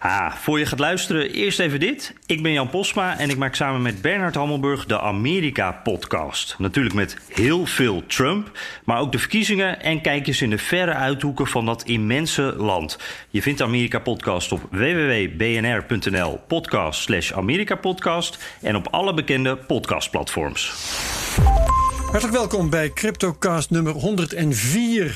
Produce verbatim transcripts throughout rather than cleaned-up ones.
Ah, voor je gaat luisteren, eerst even dit. Ik ben Jan Posma en ik maak samen met Bernard Hammelburg de Amerika-podcast. Natuurlijk met heel veel Trump, maar ook de verkiezingen en kijkjes in de verre uithoeken van dat immense land. Je vindt de Amerika-podcast op w w w punt b n r punt n l podcast slash Amerika-podcast en op alle bekende podcastplatforms. Hartelijk welkom bij CryptoCast nummer honderdvier.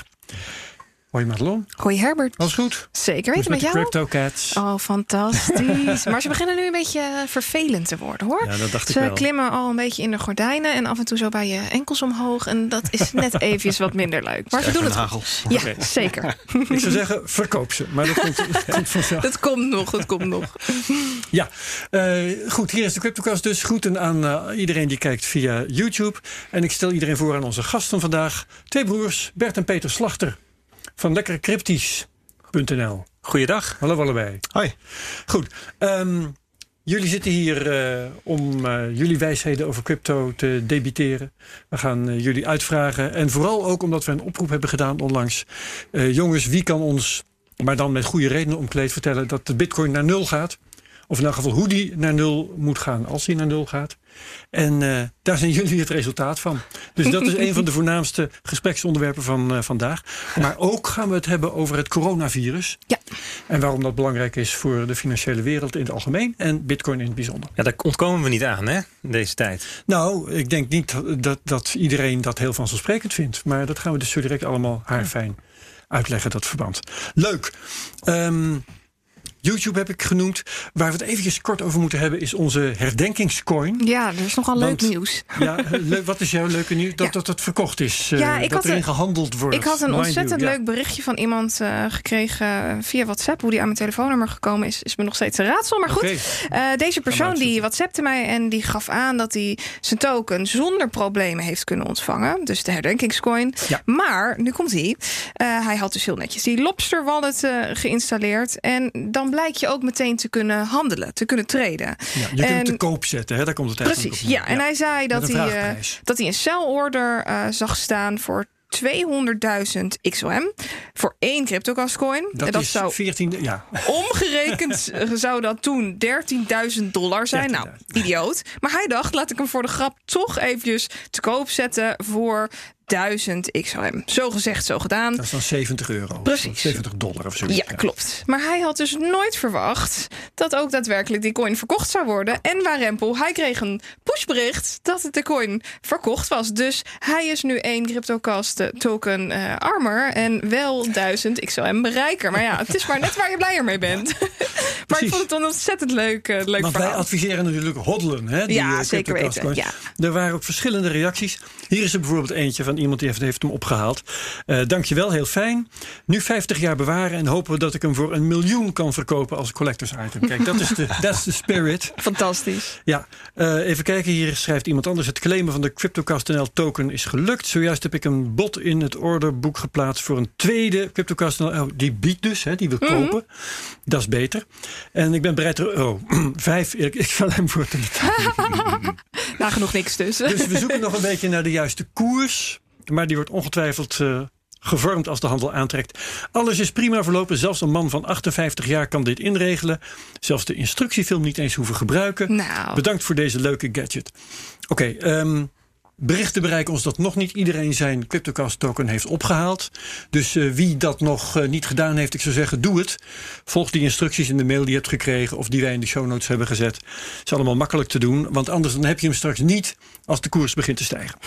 Hoi Madelon. Hoi Herbert. Alles goed? Zeker weten met, met jou. de CryptoCats. Oh, fantastisch. Maar ze beginnen nu een beetje vervelend te worden, hoor. Ja, dat dacht ze ik wel. klimmen al een beetje in de gordijnen en af en toe zo bij je enkels omhoog. En dat is net eventjes wat minder leuk. Maar ze doen het goed. Ja, okay. Zeker. Ik zou zeggen, verkoop ze. Maar dat komt, dat komt vanzelf. Dat komt nog, dat komt nog. Ja, uh, goed. Hier is de CryptoCast dus. Groeten aan uh, iedereen die kijkt via YouTube. En ik stel iedereen voor aan onze gast van vandaag. Twee broers, Bert en Peter Slachter. Van lekker cryptisch punt n l. Goeiedag. Hallo allebei. Hoi. Goed. Um, jullie zitten hier uh, om uh, jullie wijsheden over crypto te debiteren. We gaan uh, jullie uitvragen. En vooral ook omdat we een oproep hebben gedaan onlangs. Uh, jongens, wie kan ons, maar dan met goede redenen omkleed, vertellen dat de bitcoin naar nul gaat? Of in elk geval hoe die naar nul moet gaan als die naar nul gaat. En uh, daar zijn jullie het resultaat van. Dus dat is een van de voornaamste gespreksonderwerpen van uh, vandaag. Maar ook gaan we het hebben over het coronavirus. Ja. En waarom dat belangrijk is voor de financiële wereld in het algemeen. En bitcoin in het bijzonder. Ja, daar ontkomen we niet aan, hè, in deze tijd. Nou, ik denk niet dat, dat iedereen dat heel vanzelfsprekend vindt. Maar dat gaan we dus zo direct allemaal haarfijn uitleggen, dat verband. Leuk. Um, YouTube heb ik genoemd. Waar we het eventjes kort over moeten hebben is onze herdenkingscoin. Ja, er is nogal Want, leuk nieuws. Ja, leuk, wat is jouw leuke nieuws? Dat, ja. dat het verkocht is. Uh, ja, ik dat had erin een, gehandeld wordt. Ik had een ontzettend you, leuk ja. berichtje van iemand uh, gekregen via WhatsApp. Hoe die aan mijn telefoonnummer gekomen is, is me nog steeds een raadsel. Maar goed, okay. uh, deze persoon die WhatsAppte mij en die gaf aan dat hij zijn token zonder problemen heeft kunnen ontvangen. Dus de herdenkingscoin. Ja. Maar, nu komt hij. Uh, hij had dus heel netjes die Lobster wallet uh, geïnstalleerd. En dan blijkt je ook meteen te kunnen handelen, te kunnen traden. Ja, je en, kunt het te koop zetten, hè? Daar komt het eigenlijk precies, op. Ja. ja. En hij zei dat hij, uh, dat hij een sell-order uh, zag staan voor tweehonderdduizend X O M voor één CryptoCast-coin. Dat, en dat is zou veertien, ja. Omgerekend zou dat toen dertienduizend dollar zijn. Nou, idioot. Maar hij dacht, laat ik hem voor de grap toch eventjes te koop zetten voor duizend X O M. Zo gezegd, zo gedaan. Dat is dan zeventig euro. Precies. zeventig dollar of zo. Ja, klopt. Maar hij had dus nooit verwacht dat ook daadwerkelijk die coin verkocht zou worden. En waarempel, hij kreeg een pushbericht dat de coin verkocht was. Dus hij is nu één CryptoCast token uh, armer en wel duizend X O M rijker. Maar ja, het is maar net waar je blijer mee bent. Maar ik vond het een ontzettend leuk, uh, leuk Want verhaal. wij adviseren natuurlijk hodlen. Hè, die, ja, uh, zeker weten. Ja. Er waren ook verschillende reacties. Hier is er bijvoorbeeld eentje van iemand die heeft, heeft hem opgehaald. Uh, dankjewel, heel fijn. Nu vijftig jaar bewaren en hopen we dat ik hem voor een miljoen kan verkopen als collectors item. Kijk, dat is de that's the spirit. Fantastisch. Ja, uh, even kijken. Hier schrijft iemand anders. Het claimen van de CryptoCast N L token is gelukt. Zojuist heb ik een bod in het orderboek geplaatst voor een tweede CryptoCast N L. Oh, die biedt dus, hè, die wil mm-hmm. kopen. Dat is beter. En ik ben bereid er... Oh, vijf. Ik, ik zal hem voor te betalen. Nagenoeg niks dus. Dus we zoeken nog een beetje naar de juiste koers. Maar die wordt ongetwijfeld uh, gevormd als de handel aantrekt. Alles is prima verlopen. Zelfs een man van achtenvijftig jaar kan dit inregelen. Zelfs de instructiefilm niet eens hoeven gebruiken. Nou. Bedankt voor deze leuke gadget. Oké, okay, um, berichten bereiken ons dat nog niet iedereen zijn CryptoCast token heeft opgehaald. Dus uh, wie dat nog uh, niet gedaan heeft, ik zou zeggen, doe het. Volg die instructies in de mail die je hebt gekregen of die wij in de show notes hebben gezet. Het is allemaal makkelijk te doen, want anders dan heb je hem straks niet als de koers begint te stijgen.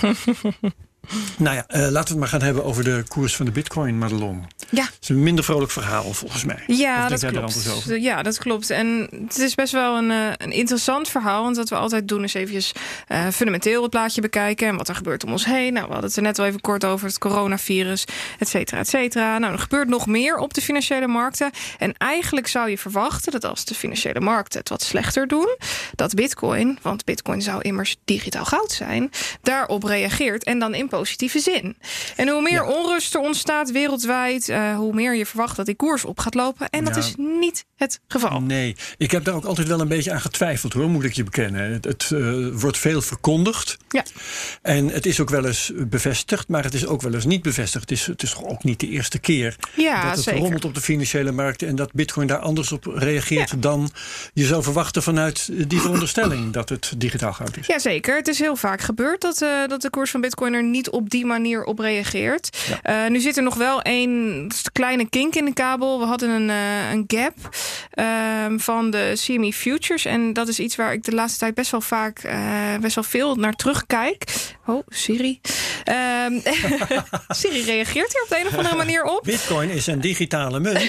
Nou ja, uh, laten we het maar gaan hebben over de koers van de bitcoin, Madelon. Ja. Het is een minder vrolijk verhaal, volgens mij. Ja, dat klopt. Ja, dat klopt. En het is best wel een, uh, een interessant verhaal. Want wat we altijd doen is eventjes uh, fundamenteel het plaatje bekijken. En wat er gebeurt om ons heen. Nou, we hadden het er net al even kort over. Het coronavirus, et cetera, et cetera. Nou, er gebeurt nog meer op de financiële markten. En eigenlijk zou je verwachten dat als de financiële markten het wat slechter doen, dat bitcoin, want bitcoin zou immers digitaal goud zijn, daarop reageert. En dan in positieve zin. En hoe meer ja. onrust er ontstaat wereldwijd, uh, hoe meer je verwacht dat die koers op gaat lopen. En dat ja. is niet het geval. Nee, ik heb daar ook altijd wel een beetje aan getwijfeld, hoor, moet ik je bekennen. Het, het uh, wordt veel verkondigd. Ja. En het is ook wel eens bevestigd, maar het is ook wel eens niet bevestigd. Het is, het is ook niet de eerste keer ja, dat het zeker. rommelt op de financiële markten en dat Bitcoin daar anders op reageert ja. dan je zou verwachten vanuit die veronderstelling dat het digitaal goud is. Jazeker, het is heel vaak gebeurd dat, uh, dat de koers van Bitcoin er niet op die manier op reageert. Ja. Uh, nu zit er nog wel een kleine kink in de kabel. We hadden een, uh, een gap uh, van de C M E Futures en dat is iets waar ik de laatste tijd best wel vaak uh, best wel veel naar terugkijk. Oh, Siri. Um, Siri reageert hier op de een of andere manier op. Bitcoin is een digitale munt.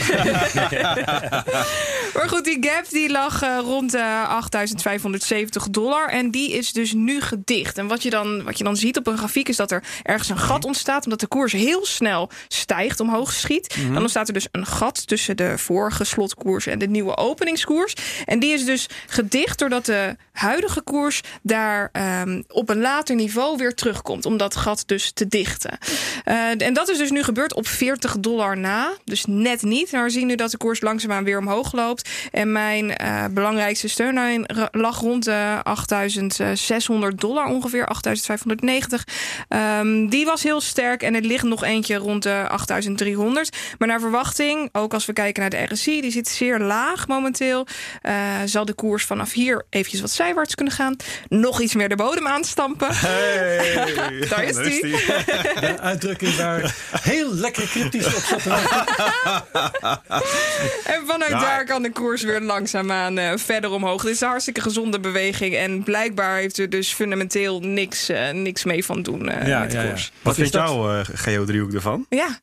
Maar goed, die gap die lag uh, rond uh, achtduizend vijfhonderdzeventig dollar. En die is dus nu gedicht. En wat je, dan, wat je dan ziet op een grafiek is dat er ergens een gat ontstaat. Omdat de koers heel snel stijgt, omhoog schiet. Mm-hmm. Dan ontstaat er dus een gat tussen de vorige slotkoers en de nieuwe openingskoers. En die is dus gedicht doordat de huidige koers daar um, op een later niveau weer terugkomt. Om dat gat dus te dichten. Uh, en dat is dus nu gebeurd op veertig dollar na. Dus net niet. Maar we zien nu dat de koers langzaamaan weer omhoog loopt. En mijn uh, belangrijkste steunlijn lag rond de achtduizend zeshonderd dollar ongeveer. achtduizend vijfhonderdnegentig. Um, die was heel sterk. En er ligt nog eentje rond de achtduizend driehonderd. Maar naar verwachting, ook als we kijken naar de R S I, die zit zeer laag momenteel. Uh, zal de koers vanaf hier eventjes wat zijwaarts kunnen gaan. Nog iets meer de bodem aanstampen. Hey, daar is die. die. De uitdrukking waar heel lekker cryptisch op zat. En vanuit ja. daar kan de koers weer langzaamaan uh, verder omhoog. Dit is een hartstikke gezonde beweging. En blijkbaar heeft er dus fundamenteel niks, uh, niks mee van doen uh, ja, met de ja, koers. Ja. Wat, Wat vindt jouw uh, geodriehoek ervan? Ja.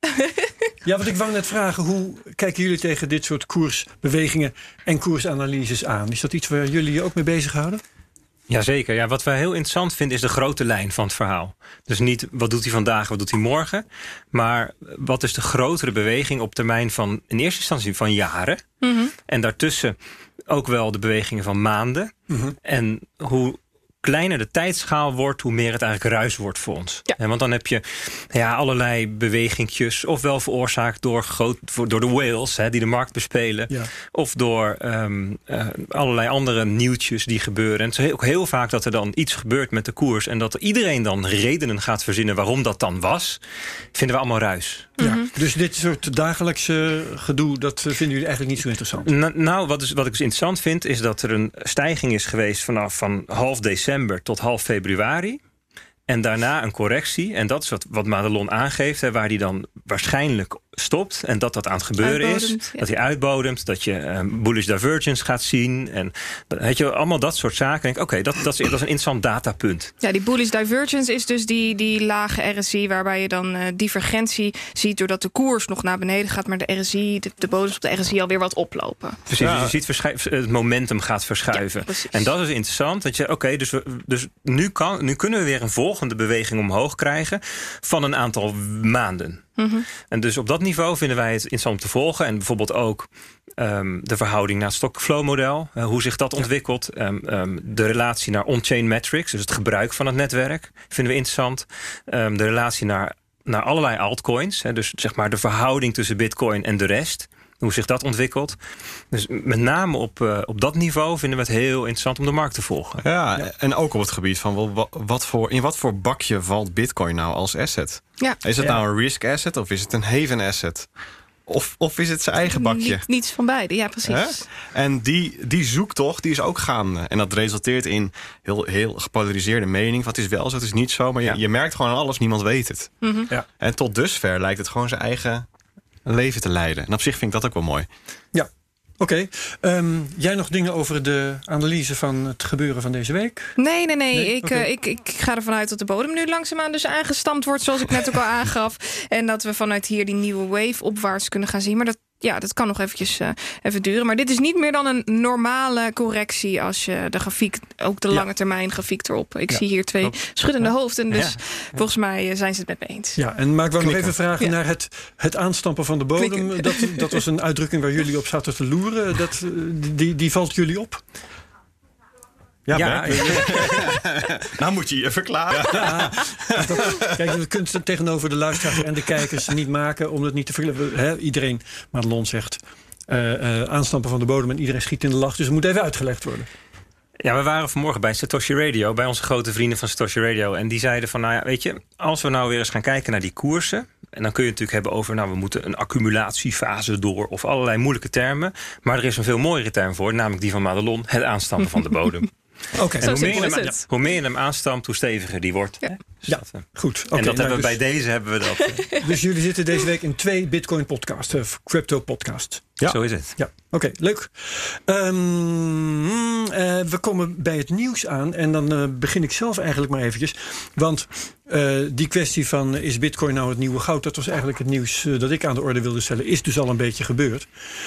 Ja, want ik wou net vragen, hoe kijken jullie tegen dit soort koersbewegingen en koersanalyses aan? Is dat iets waar jullie je ook mee bezighouden? Jazeker. Ja, wat wij heel interessant vinden is de grote lijn van het verhaal. Dus niet wat doet hij vandaag, wat doet hij morgen. Maar wat is de grotere beweging op termijn van in eerste instantie van jaren. Mm-hmm. En daartussen ook wel de bewegingen van maanden. Mm-hmm. En hoe kleiner de tijdschaal wordt, hoe meer het eigenlijk ruis wordt voor ons. Ja. En want dan heb je ja, allerlei bewegingjes, ofwel veroorzaakt door, groot, door de whales hè, die de markt bespelen, ja. of door um, uh, allerlei andere nieuwtjes die gebeuren. En het is ook heel vaak dat er dan iets gebeurt met de koers en dat iedereen dan redenen gaat verzinnen waarom dat dan was, vinden we allemaal ruis. Ja, mm-hmm. Dus dit soort dagelijkse gedoe, dat vinden jullie eigenlijk niet zo interessant? Nou, nou wat, is, wat ik dus interessant vind, is dat er een stijging is geweest vanaf van half december tot half februari. En daarna een correctie. En dat is wat, wat Madelon aangeeft. Hè, waar hij dan waarschijnlijk stopt. En dat dat aan het gebeuren is. Ja. Dat hij uitbodemt. Dat je um, bullish divergence gaat zien. En weet je, allemaal dat soort zaken. Oké, okay, dat, dat, is, dat is een interessant datapunt. Ja, die bullish divergence is dus die, die lage R S I. Waarbij je dan uh, divergentie ziet. Doordat de koers nog naar beneden gaat. Maar de R S I, de, de bodems op de R S I alweer wat oplopen. Precies, ja. Dus je ziet verschu- het momentum gaat verschuiven. Ja, en dat is interessant. Dat je, oké, okay, dus, we, dus nu, kan, nu kunnen we weer een volgende beweging omhoog krijgen. Van een aantal maanden. Mm-hmm. En dus op dat niveau vinden wij het interessant om te volgen. En bijvoorbeeld ook um, de verhouding naar het stock-flow-model. Uh, hoe zich dat ja. ontwikkelt. Um, um, de relatie naar on-chain metrics. Dus het gebruik van het netwerk vinden we interessant. Um, de relatie naar, naar allerlei altcoins. Hè, dus zeg maar de verhouding tussen Bitcoin en de rest. Hoe zich dat ontwikkelt. Dus met name op, uh, op dat niveau vinden we het heel interessant om de markt te volgen. Ja, ja. En ook op het gebied van wat, wat voor, in wat voor bakje valt Bitcoin nou als asset? Ja. Is het ja. nou een risk asset of is het een haven asset? Of, of is het zijn eigen bakje? Niet, niets van beide, ja precies. Hè? En die, die zoektocht die is ook gaande. En dat resulteert in heel, heel gepolariseerde mening. Wat is wel zo, het is niet zo. Maar je, ja. je merkt gewoon aan alles, niemand weet het. Mm-hmm. Ja. En tot dusver lijkt het gewoon zijn eigen leven te leiden. En op zich vind ik dat ook wel mooi. Ja, oké. Okay. Um, jij nog dingen over de analyse van het gebeuren van deze week? Nee, nee, nee. nee? Ik, okay. uh, ik, ik ga ervan uit dat de bodem nu langzaamaan dus aangestampt wordt, zoals ik net ook al aangaf. En dat we vanuit hier die nieuwe wave opwaarts kunnen gaan zien. Maar dat Ja, dat kan nog eventjes uh, even duren. Maar dit is niet meer dan een normale correctie als je de grafiek, ook de ja. lange termijn grafiek erop. Ik ja. zie hier twee schuddende ja. hoofden. Dus ja. volgens mij zijn ze het met me eens. Ja, en maar ik wil nog even vragen ja. naar het, het aanstampen van de bodem. Dat, dat was een uitdrukking waar jullie op zaten te loeren. Dat, die, die valt jullie op? Ja, ja, ja. Nou moet je je verklaren. Ja, dat, kijk, we kunnen het tegenover de luisteraars en de kijkers niet maken om het niet te verklaren. Iedereen, Madelon zegt, uh, uh, aanstampen van de bodem en iedereen schiet in de lach. Dus het moet even uitgelegd worden. Ja, we waren vanmorgen bij Satoshi Radio, bij onze grote vrienden van Satoshi Radio. En die zeiden van, nou ja, weet je, als we nou weer eens gaan kijken naar die koersen. En dan kun je het natuurlijk hebben over, nou, we moeten een accumulatiefase door of allerlei moeilijke termen. Maar er is een veel mooiere term voor, namelijk die van Madelon, het aanstampen van de bodem. Okay. En hoe meer, hem, ja, hoe meer je hem aanstampt, hoe steviger die wordt. Ja, dus ja dat, goed. Okay, en dat nou, hebben we dus, bij deze hebben we dat. Dus jullie zitten deze week in twee Bitcoin podcasts, uh, crypto podcasts. Ja. Zo is het. Ja, oké, okay, leuk. Um, uh, we komen bij het nieuws aan en dan uh, begin ik zelf eigenlijk maar eventjes. Want uh, die kwestie van uh, is Bitcoin nou het nieuwe goud? Dat was eigenlijk het nieuws uh, dat ik aan de orde wilde stellen. Is dus al een beetje gebeurd.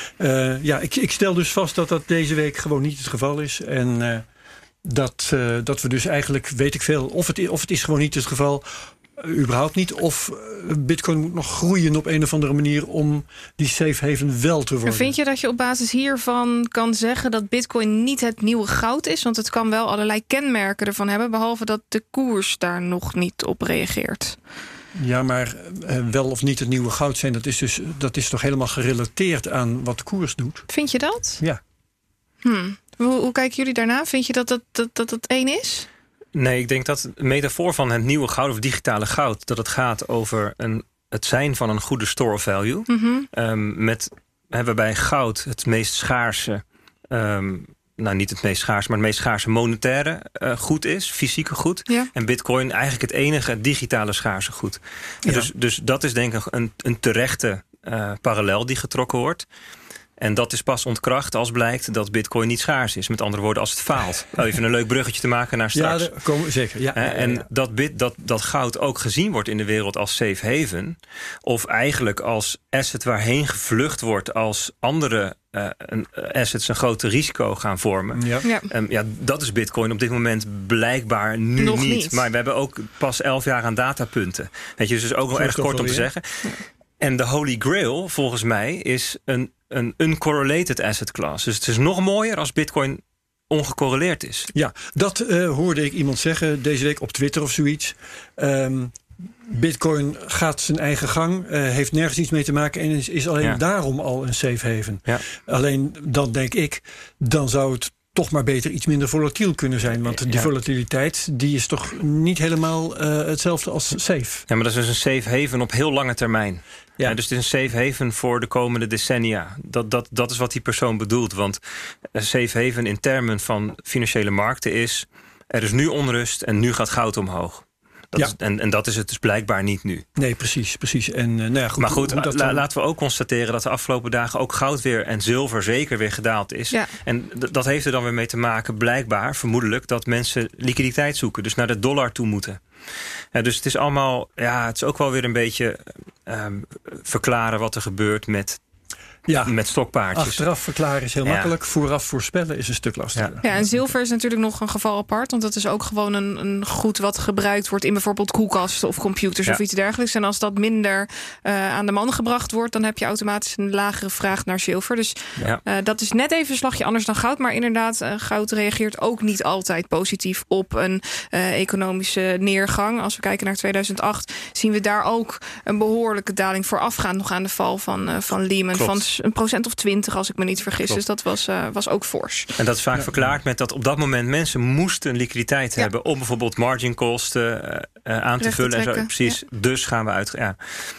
Uh, ja, ik, ik stel dus vast dat dat deze week gewoon niet het geval is. En uh, dat, uh, dat we dus eigenlijk, weet ik veel, of het, of het is gewoon niet het geval. Überhaupt niet. Of Bitcoin moet nog groeien op een of andere manier om die safe haven wel te worden. Vind je dat je op basis hiervan kan zeggen dat Bitcoin niet het nieuwe goud is? Want het kan wel allerlei kenmerken ervan hebben, behalve dat de koers daar nog niet op reageert. Ja, maar uh, wel of niet het nieuwe goud zijn, dat is dus dat is toch helemaal gerelateerd aan wat de koers doet? Vind je dat? Ja. Hmm. Hoe, hoe kijken jullie daarna? Vind je dat dat, dat, dat het één is? Nee, ik denk dat de metafoor van het nieuwe goud of digitale goud, dat het gaat over een, het zijn van een goede store of value. Mm-hmm. Um, met hebben bij goud het meest schaarse, um, nou niet het meest schaarse, maar het meest schaarse monetaire uh, goed is, fysieke goed. Ja. En Bitcoin eigenlijk het enige digitale schaarse goed. Ja. En dus, dus dat is denk ik een, een terechte uh, parallel die getrokken wordt. En dat is pas ontkracht als blijkt dat Bitcoin niet schaars is. Met andere woorden, als het faalt. Even een leuk bruggetje te maken naar straks. Ja, daar komen we zeker. Ja, ja, ja, ja. En dat, bit, dat, dat goud ook gezien wordt in de wereld als safe haven. Of eigenlijk als asset waarheen gevlucht wordt als andere uh, assets een groot risico gaan vormen. Ja. Ja. Um, ja, dat is Bitcoin op dit moment blijkbaar nu Nog niet. niet. Maar we hebben ook pas elf jaar aan datapunten. Weet je, dus is ook nog Zo erg is kort toch om te wel, ja. zeggen. En de Holy Grail, volgens mij, is een, een uncorrelated asset class. Dus het is nog mooier als Bitcoin ongecorreleerd is. Ja, dat uh, hoorde ik iemand zeggen deze week op Twitter of zoiets. Um, Bitcoin gaat zijn eigen gang, uh, heeft nergens iets mee te maken en is, is alleen Ja. daarom al een safe haven. Ja. Alleen dan denk ik, dan zou het toch maar beter iets minder volatiel kunnen zijn. Want die Ja. volatiliteit die is toch niet helemaal uh, hetzelfde als safe. Ja, maar dat is dus een safe haven op heel lange termijn. Ja. Ja, dus het is een safe haven voor de komende decennia. Dat, dat, dat is wat die persoon bedoelt. Want een safe haven in termen van financiële markten is, er is nu onrust en nu gaat goud omhoog. Dat Ja. is, en, en dat is het dus blijkbaar niet nu. Nee, precies. precies. En, uh, nou ja, goed, maar goed, hoe dat la, dan- laten we ook constateren dat de afgelopen dagen ook goud weer en zilver zeker weer gedaald is. Ja. En d- dat heeft er dan weer mee te maken, blijkbaar, vermoedelijk, dat mensen liquiditeit zoeken. Dus naar de dollar toe moeten. Ja, dus het is allemaal, ja, het is ook wel weer een beetje um, verklaren wat er gebeurt met, ja, met stokpaardjes. achteraf verklaren is heel Ja. makkelijk. Vooraf voorspellen is een stuk lastiger. Ja, en zilver is natuurlijk nog een geval apart. Want dat is ook gewoon een, een goed wat gebruikt wordt in bijvoorbeeld koelkasten of computers Ja. of iets dergelijks. En als dat minder uh, aan de man gebracht wordt, dan heb je automatisch een lagere vraag naar zilver. Dus Ja. uh, dat is net even een slagje anders dan goud. Maar inderdaad, uh, goud reageert ook niet altijd positief op een uh, economische neergang. Als we kijken naar tweeduizend acht, zien we daar ook een behoorlijke daling voorafgaand nog aan de val van, uh, van Lehman. Klopt. Van een procent of twintig, als ik me niet vergis. Klopt. Dus dat was, uh, was ook fors. En dat is vaak verklaard met dat op dat moment mensen moesten liquiditeit Ja. hebben om bijvoorbeeld marginkosten uh, uh, aan te Recht te vullen. En zo. trekken, Precies, dus gaan we uit. Ja.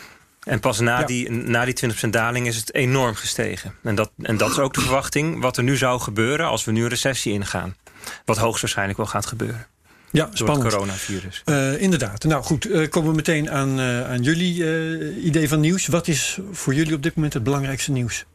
En pas na, Ja. die, na die twintig procent daling is het enorm gestegen. En dat, en dat is ook de verwachting wat er nu zou gebeuren als we nu een recessie ingaan. Wat hoogstwaarschijnlijk wel gaat gebeuren. Ja, Door spannend. het coronavirus. Uh, inderdaad. Nou goed, uh, komen we meteen aan, uh, aan jullie uh, idee van nieuws. Wat is voor jullie op dit moment het belangrijkste nieuws?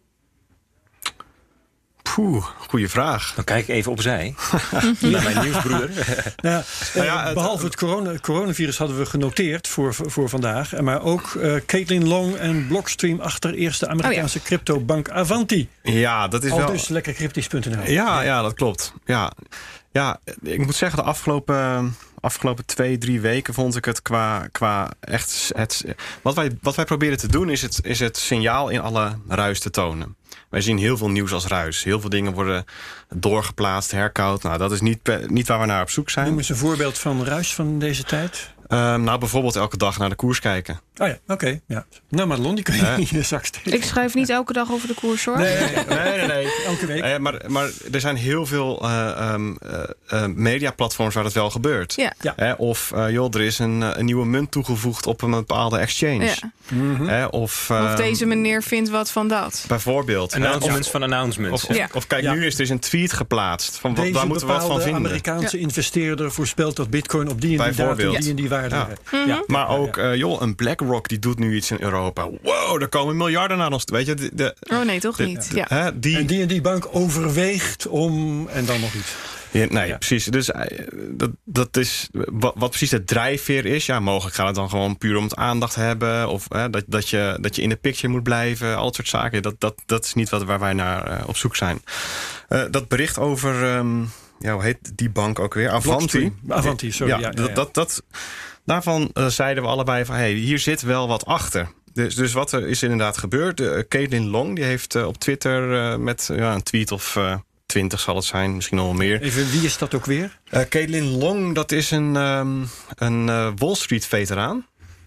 Poeh, goede vraag. Dan kijk ik even opzij naar mijn nieuwsbroeder. Nou, ja, Nou ja, uh, het- behalve het corona, coronavirus hadden we genoteerd voor, voor vandaag. Maar ook uh, Caitlin Long en Blockstream achter eerste Amerikaanse Oh cryptobank Avanti. Ja, dat is Al wel... dus lekker cryptisch punt n l. Ja, ja, dat klopt. Ja. Ja, ik moet zeggen, de afgelopen, afgelopen twee, drie weken vond ik het qua, qua echt... Het, wat, wij, wat wij proberen te doen is het, is het signaal in alle ruis te tonen. Wij zien heel veel nieuws als ruis. Heel veel dingen worden doorgeplaatst, herkoud. Nou, dat is niet, niet waar we naar op zoek zijn. Noem eens een voorbeeld van ruis van deze tijd. Um, nou, bijvoorbeeld elke dag naar de koers kijken. Oh ja, oké. Okay, ja. Nou, Madelon, die kun je uh, in je zak steken. Ik schrijf niet elke dag over de koers, hoor. Nee, nee, nee. nee, nee. Elke week. Uh, maar, maar er zijn heel veel uh, um, uh, uh, mediaplatforms waar dat wel gebeurt. Ja. Ja. Uh, of, uh, joh, er is een, een nieuwe munt toegevoegd op een bepaalde exchange. Ja. Mm-hmm. Uh, of, uh, of deze meneer vindt wat van dat. Bijvoorbeeld. Announcements of, van announcements. Of, of, ja. of kijk, ja. nu is er is een tweet geplaatst. Van, deze waar moeten we wat van vinden? Amerikaanse ja. investeerder voorspelt dat bitcoin op die en die datum die en die waarde ja. heeft. Mm-hmm. Ja. Maar ook, uh, joh, een BlackRock die doet nu iets in Europa. Wow, er komen miljarden naar ons. Weet je, de, de, oh nee, toch de, niet. De, ja. hè, die, en die en die bank overweegt om... En dan nog iets. Ja, nee, ja. precies. Dus uh, dat, dat is wat, wat precies de drijfveer is. Ja, mogelijk gaat het dan gewoon puur om het aandacht hebben. Of uh, dat, dat, je, dat je in de picture moet blijven. Al dat soort zaken. Dat, dat, dat is niet wat, waar wij naar uh, op zoek zijn. Uh, dat bericht over... Um, ja, hoe heet die bank ook weer? Avanti. Avanti, sorry. Ja, ja, ja, dat, ja. dat, dat, daarvan uh, zeiden we allebei van... hey, hier zit wel wat achter. Dus, dus wat er is inderdaad gebeurd. Uh, Caitlin Long die heeft uh, op Twitter uh, met uh, een tweet of... Uh, twintig zal het zijn, misschien nog wel meer. Even, wie is dat ook weer? Uh, Caitlin Long, dat is een, um, een uh, Wall Street veteraan.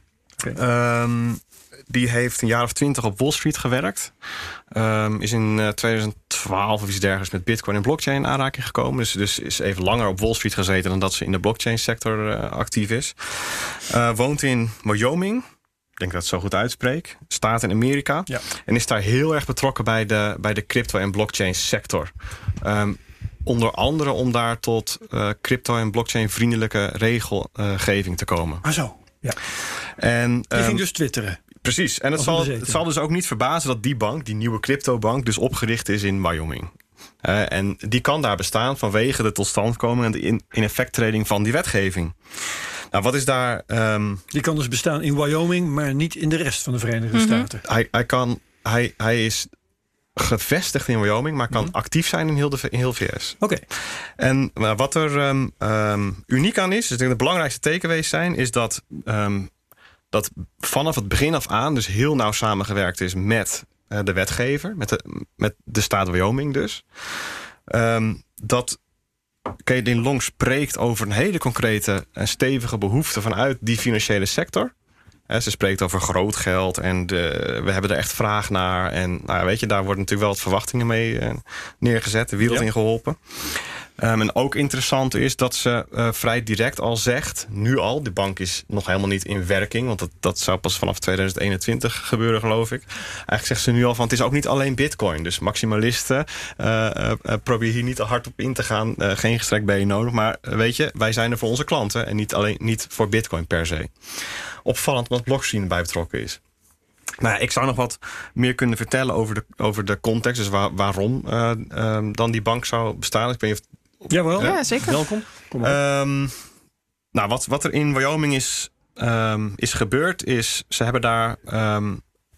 Okay. Um, die heeft een jaar of twintig op Wall Street gewerkt. Um, is in uh, twintig twaalf of iets dergelijks met Bitcoin en blockchain in aanraking gekomen. Dus, dus is even langer op Wall Street gezeten dan dat ze in de blockchain sector uh, actief is. Uh, woont in Wyoming. Ik denk dat ik het zo goed uitspreek. Staat in Amerika. Ja. En is daar heel erg betrokken bij de, bij de crypto- en blockchain sector. Um, onder andere om daar tot uh, crypto- en blockchain-vriendelijke regelgeving te komen. Ah zo, ja. En, um, die ging dus twitteren. Precies. En het zal, het zal dus ook niet verbazen dat die bank, die nieuwe cryptobank, dus opgericht is in Wyoming. Uh, en die kan daar bestaan vanwege de totstandkoming en de in, in effecttreding van die wetgeving. Nou, wat is daar... Um, die kan dus bestaan in Wyoming, maar niet in de rest van de Verenigde mm-hmm. Staten. Hij, hij, kan, hij, hij is gevestigd in Wyoming, maar kan mm-hmm. actief zijn in heel, de, in heel V S. Oké. Okay. En uh, wat er um, um, uniek aan is, dus de belangrijkste takeaways zijn, is dat, um, dat vanaf het begin af aan dus heel nauw samengewerkt is met uh, de wetgever, met de, met de staat Wyoming dus. Um, dat Caitlin Long spreekt over een hele concrete en stevige behoefte vanuit die financiële sector. He, ze spreekt over groot geld en de, we hebben er echt vraag naar. En nou ja, weet je, daar worden natuurlijk wel wat verwachtingen mee uh, neergezet, de wereld ja. in geholpen. Um, en ook interessant is dat ze uh, vrij direct al zegt, nu al, de bank is nog helemaal niet in werking, want dat, dat zou pas vanaf tweeduizend eenentwintig gebeuren, geloof ik. Eigenlijk zegt ze nu al van, het is ook niet alleen bitcoin. Dus maximalisten, uh, uh, probeer hier niet te hard op in te gaan. Uh, geen gestrekt been nodig, maar uh, weet je, wij zijn er voor onze klanten en niet, alleen, niet voor bitcoin per se. Opvallend wat blockchain erbij betrokken is. Nou ja, ik zou nog wat meer kunnen vertellen over de, over de context. Dus waar, waarom uh, um, dan die bank zou bestaan. Ik weet niet of Jawel, uh, ja, zeker. Welkom. Kom um, nou, wat, wat er in Wyoming is, um, is gebeurd, is ze hebben daar um,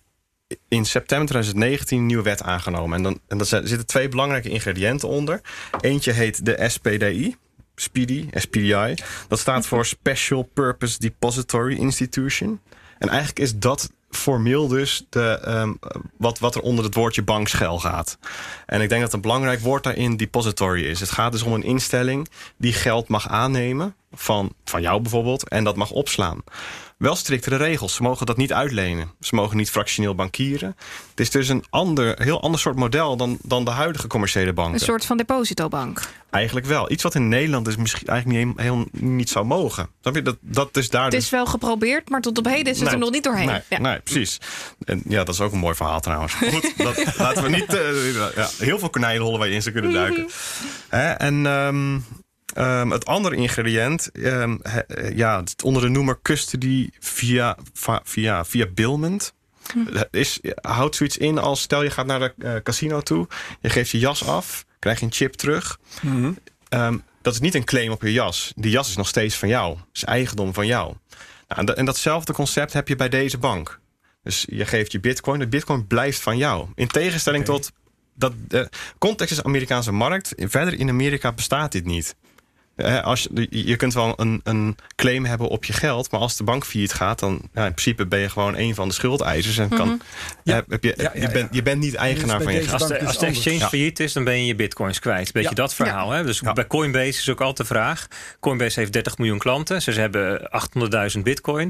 in september twintig negentien een nieuwe wet aangenomen. En, dan, en daar zitten twee belangrijke ingrediënten onder. Eentje heet de S P D I. S P D, S P D I. Dat staat voor Special Purpose Depository Institution. En eigenlijk is dat formeel dus de, um, wat, wat er onder het woordje bankschel gaat. En ik denk dat een belangrijk woord daarin depository is. Het gaat dus om een instelling die geld mag aannemen van, van jou bijvoorbeeld en dat mag opslaan. Wel striktere regels. Ze mogen dat niet uitlenen. Ze mogen niet fractioneel bankieren. Het is dus een ander, heel ander soort model dan, dan de huidige commerciële banken. Een soort van depositobank. Eigenlijk wel. Iets wat in Nederland dus misschien eigenlijk niet, heel, niet zou mogen. Snap je? Dat, dat is daar het dus... is wel geprobeerd, maar tot op heden is het nee, er nog niet doorheen. Nee, ja. nee precies. En ja, dat is ook een mooi verhaal trouwens. Goed, dat, laten we niet... Uh, ja, heel veel konijnenhollen waar je in zou kunnen duiken. Hè? En... Um, Um, het andere ingrediënt, um, he, ja, onder de noemer custody via, via, via billment. Hm. Is, houdt zoiets in als, stel je gaat naar de uh, casino toe, je geeft je jas af, krijg je een chip terug. Hm. Um, dat is niet een claim op je jas. Die jas is nog steeds van jou. is eigendom van jou. Nou, en, dat, en datzelfde concept heb je bij deze bank. Dus je geeft je bitcoin, de bitcoin blijft van jou. In tegenstelling okay. tot, dat de context is de Amerikaanse markt. Verder in Amerika bestaat dit niet. Uh, als je, je kunt wel een, een claim hebben op je geld, maar als de bank failliet gaat, dan ja, in principe ben je gewoon een van de schuldeisers. En kan, mm-hmm. ja. heb je, ja, ja, ja. Je, bent, je bent niet eigenaar van je geld. Als de, als de exchange ja. failliet is, dan ben je je bitcoins kwijt. Beetje ja. dat verhaal. Ja. Hè? Dus ja. bij Coinbase is ook altijd de vraag. Coinbase heeft dertig miljoen klanten. Ze hebben achthonderdduizend bitcoin.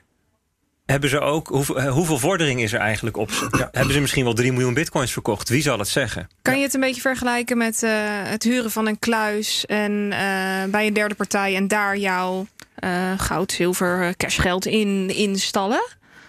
Hebben ze ook, hoeveel, hoeveel vordering is er eigenlijk op ze? Ja. Hebben ze misschien wel drie miljoen bitcoins verkocht? Wie zal het zeggen? Kan je het een beetje vergelijken met uh, het huren van een kluis en uh, bij een derde partij en daar jouw uh, goud, zilver, cashgeld in installen?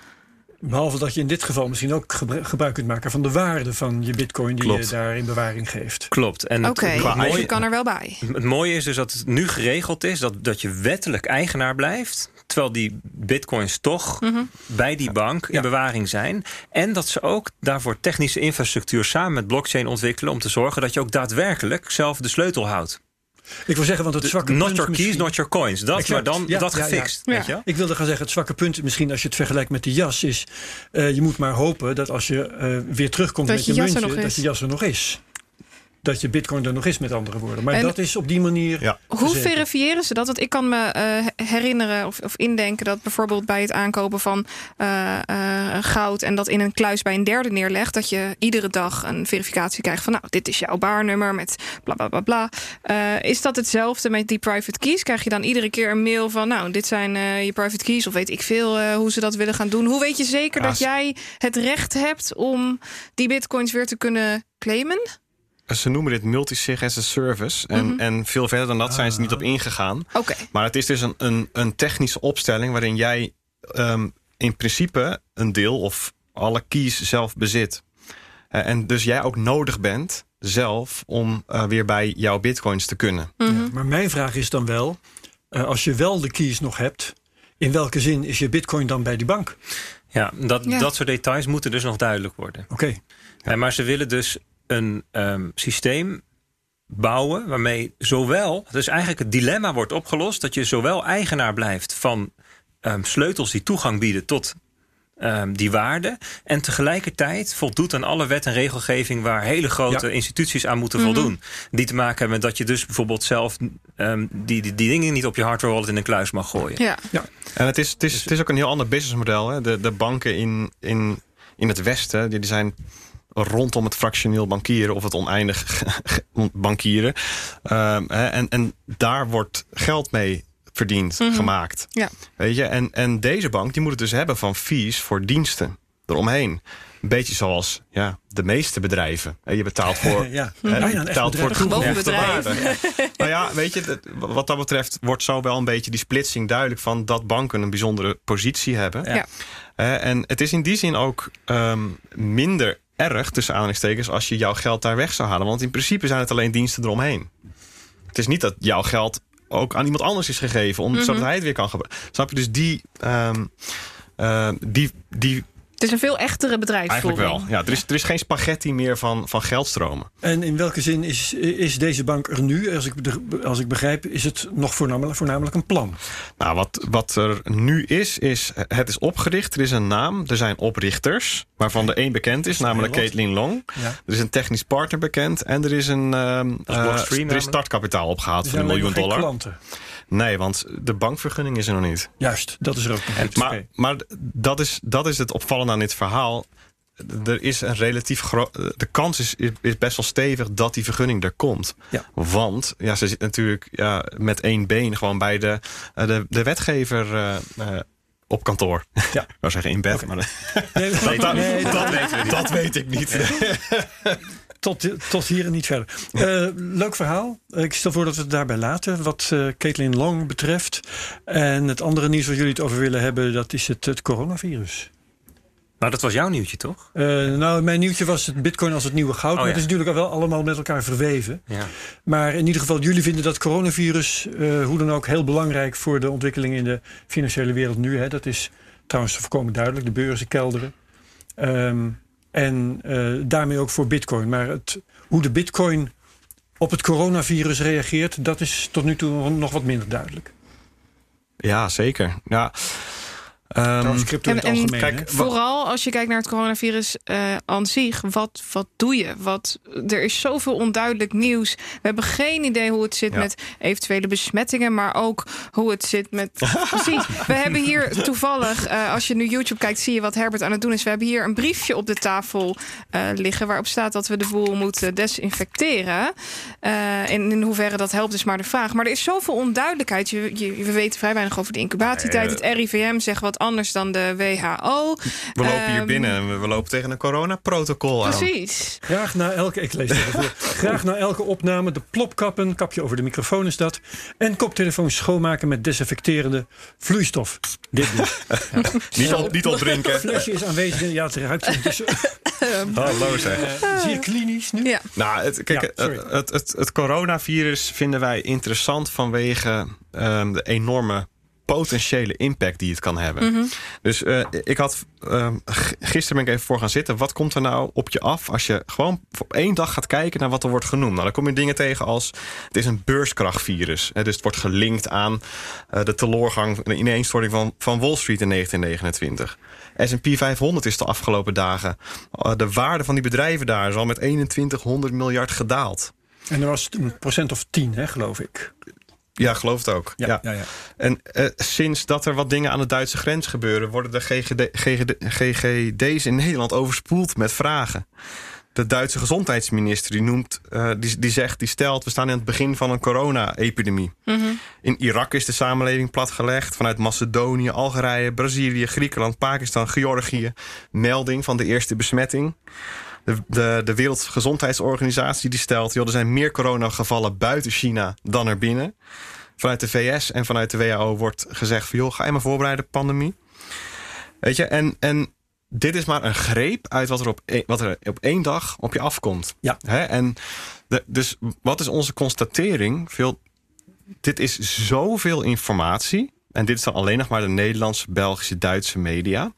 Behalve dat je in dit geval misschien ook gebruik kunt maken van de waarde van je bitcoin die Klopt. je daar in bewaring geeft. Klopt. Oké, okay, dus je kan er wel bij. Het mooie is dus dat het nu geregeld is dat, dat je wettelijk eigenaar blijft. Terwijl die bitcoins toch mm-hmm. bij die bank in ja. bewaring zijn. En dat ze ook daarvoor technische infrastructuur samen met blockchain ontwikkelen om te zorgen dat je ook daadwerkelijk zelf de sleutel houdt. Ik wil zeggen, want het zwakke not punt... Not your keys, not your coins. Dat, exact. Maar dan ja, dat ja, gefixt. Ja. Weet je? Ik wilde gaan zeggen, het zwakke punt misschien als je het vergelijkt met die jas is... Uh, je moet maar hopen dat als je uh, weer terugkomt dat met je, je muntje... dat je jas er nog is. Dat je bitcoin er nog is, met andere woorden. Maar en dat is op die manier... Ja. Hoe verifiëren ze dat? Want ik kan me uh, herinneren of, of indenken dat bijvoorbeeld bij het aankopen van uh, uh, goud en dat in een kluis bij een derde neerlegt, dat je iedere dag een verificatie krijgt van nou, dit is jouw baarnummer met bla bla bla bla. Uh, is dat hetzelfde met die private keys? Krijg je dan iedere keer een mail van nou, dit zijn uh, je private keys of weet ik veel uh, hoe ze dat willen gaan doen? Hoe weet je zeker ja, dat jij het recht hebt om die bitcoins weer te kunnen claimen? Ze noemen dit multi-sig as a service. En, mm-hmm. en veel verder dan dat zijn ze niet op ingegaan. Okay. Maar het is dus een, een, een technische opstelling waarin jij um, in principe een deel of alle keys zelf bezit. Uh, en dus jij ook nodig bent zelf om uh, weer bij jouw bitcoins te kunnen. Mm-hmm. Ja, maar mijn vraag is dan wel, uh, als je wel de keys nog hebt, in welke zin is je bitcoin dan bij die bank? Ja, dat, ja. dat soort details moeten dus nog duidelijk worden. Oké. Okay. Ja. Maar ze willen dus een um, systeem bouwen waarmee zowel, dus eigenlijk het dilemma wordt opgelost, dat je zowel eigenaar blijft van um, sleutels die toegang bieden tot um, die waarde en tegelijkertijd voldoet aan alle wet en regelgeving waar hele grote ja. instituties aan moeten mm-hmm. voldoen. Die te maken hebben met dat je dus bijvoorbeeld zelf um, die, die, die dingen niet op je hardware wallet in een kluis mag gooien. Ja. Ja. En het is, het, is, het is ook een heel ander businessmodel. Hè? De, de banken in, in, in het Westen, die, die zijn rondom het fractioneel bankieren of het oneindig bankieren. Um, en, en daar wordt geld mee verdiend, mm-hmm. gemaakt. Ja. Weet je? En, en deze bank die moet het dus hebben van fees voor diensten eromheen. Een beetje zoals ja, de meeste bedrijven. Je betaalt voor, ja. hè, je ja, betaalt voor toegevoegde waarde. Ja. Maar ja, weet je, wat dat betreft wordt zo wel een beetje die splitsing duidelijk van dat banken een bijzondere positie hebben. Ja. Uh, en het is in die zin ook um, minder erg, tussen aanhalingstekens, als je jouw geld daar weg zou halen. Want in principe zijn het alleen diensten eromheen. Het is niet dat jouw geld ook aan iemand anders is gegeven, om, mm-hmm. zodat hij het weer kan gebruiken. Snap je? Dus die, um, uh, die, die het is een veel echtere bedrijfsvoering. Eigenlijk wel. Ja, er, is, er is geen spaghetti meer van, van geldstromen. En in welke zin is, is deze bank er nu? Als ik, als ik begrijp, is het nog voornamelijk, voornamelijk een plan? Nou, wat, wat er nu is, is het is opgericht. Er is een naam. Er zijn oprichters, waarvan de één bekend is, is namelijk Caitlin Long. Ja. Er is een technisch partner bekend. En er is een um, uh, er is startkapitaal opgehaald van een miljoen dollar. Klanten. Nee, want de bankvergunning is er nog niet. Juist, dat is er ook nog niet. Maar, okay. maar dat, is, dat is het opvallende aan dit verhaal. Er is een relatief gro- de kans is, is best wel stevig dat die vergunning er komt. Ja. Want ja, ze zit natuurlijk ja, met één been gewoon bij de, de, de wetgever uh, uh, op kantoor. Ja. Ik wou zeggen in bed, okay. maar nee, nee, dat, nee, dat, dat, weet niet. dat weet ik niet. Tot, tot hier en niet verder. Uh, leuk verhaal. Ik stel voor dat we het daarbij laten. Wat uh, Caitlin Long betreft. En het andere nieuws waar jullie het over willen hebben, dat is het, het coronavirus. Nou, dat was jouw nieuwtje, toch? Uh, nou, mijn nieuwtje was het bitcoin als het nieuwe goud. Oh, maar ja. Het is natuurlijk al wel allemaal met elkaar verweven. Ja. Maar in ieder geval, jullie vinden dat coronavirus, uh, hoe dan ook, heel belangrijk voor de ontwikkeling in de financiële wereld nu. Hè. Dat is trouwens volkomen duidelijk. De beurzen kelderen. Um, En uh, daarmee ook voor bitcoin. Maar het, hoe de bitcoin op het coronavirus reageert, dat is tot nu toe nog wat minder duidelijk. Ja, zeker. Ja, Um, crypto in het en, en algemeen, kijk, vooral als je kijkt naar het coronavirus uh, aan zich. Wat, wat doe je? Wat, er is zoveel onduidelijk nieuws. We hebben geen idee hoe het zit ja. met eventuele besmettingen. Maar ook hoe het zit met... Precies. We hebben hier toevallig... Uh, als je nu YouTube kijkt, zie je wat Herbert aan het doen is. We hebben hier een briefje op de tafel uh, liggen... waarop staat dat we de boel moeten desinfecteren. Uh, en in hoeverre dat helpt is maar de vraag. Maar er is zoveel onduidelijkheid. Je, je, we weten vrij weinig over de incubatietijd. Het R I V M zegt wat anders dan de W H O. We lopen hier um, binnen en we lopen tegen een coronaprotocol aan. Precies. Graag na elke, ik lees het even. Graag na elke opname de plopkappen, kapje over de microfoon is dat, en koptelefoon schoonmaken met desinfecterende vloeistof. Dit dus. Ja. niet, al, niet al drinken. Het flesje is aanwezig. Ja, het ruikt intussen. Hallo zeg. Uh, zie je klinisch nu? Ja. Nou, het, kijk, ja, het, het, het, het coronavirus vinden wij interessant vanwege um, de enorme potentiële impact die het kan hebben. Mm-hmm. Dus uh, ik had uh, gisteren ben ik even voor gaan zitten. Wat komt er nou op je af als je gewoon op één dag gaat kijken naar wat er wordt genoemd? Nou, dan kom je dingen tegen als het is een beurskrachtvirus. Hè, dus het wordt gelinkt aan uh, de teloorgang, de ineenstorting van, van Wall Street in negentien negenentwintig. S en P vijfhonderd is de afgelopen dagen. Uh, de waarde van die bedrijven daar is al met eenentwintighonderd miljard gedaald. En er was een procent of tien, hè, geloof ik. Ja, geloof het ook. Ja, ja. Ja, ja. En uh, sinds dat er wat dingen aan de Duitse grens gebeuren, worden de G G D, G G D, G G D's in Nederland overspoeld met vragen. De Duitse gezondheidsminister die noemt, uh, die, die zegt, die stelt, we staan in het begin van een corona-epidemie. Mm-hmm. In Irak is de samenleving platgelegd. Vanuit Macedonië, Algerije, Brazilië, Griekenland, Pakistan, Georgië. Melding van de eerste besmetting. De, de, de Wereldgezondheidsorganisatie die stelt, joh, er zijn meer coronagevallen buiten China dan er binnen. Vanuit de V S en vanuit de W H O wordt gezegd van, joh, ga je maar voorbereiden op pandemie. Weet je, en, en dit is maar een greep uit wat er op, een, wat er op één dag op je afkomt. Ja. Hè? En de, dus wat is onze constatering? Veel, dit is zoveel informatie. En dit is dan alleen nog maar de Nederlandse, Belgische, Duitse media.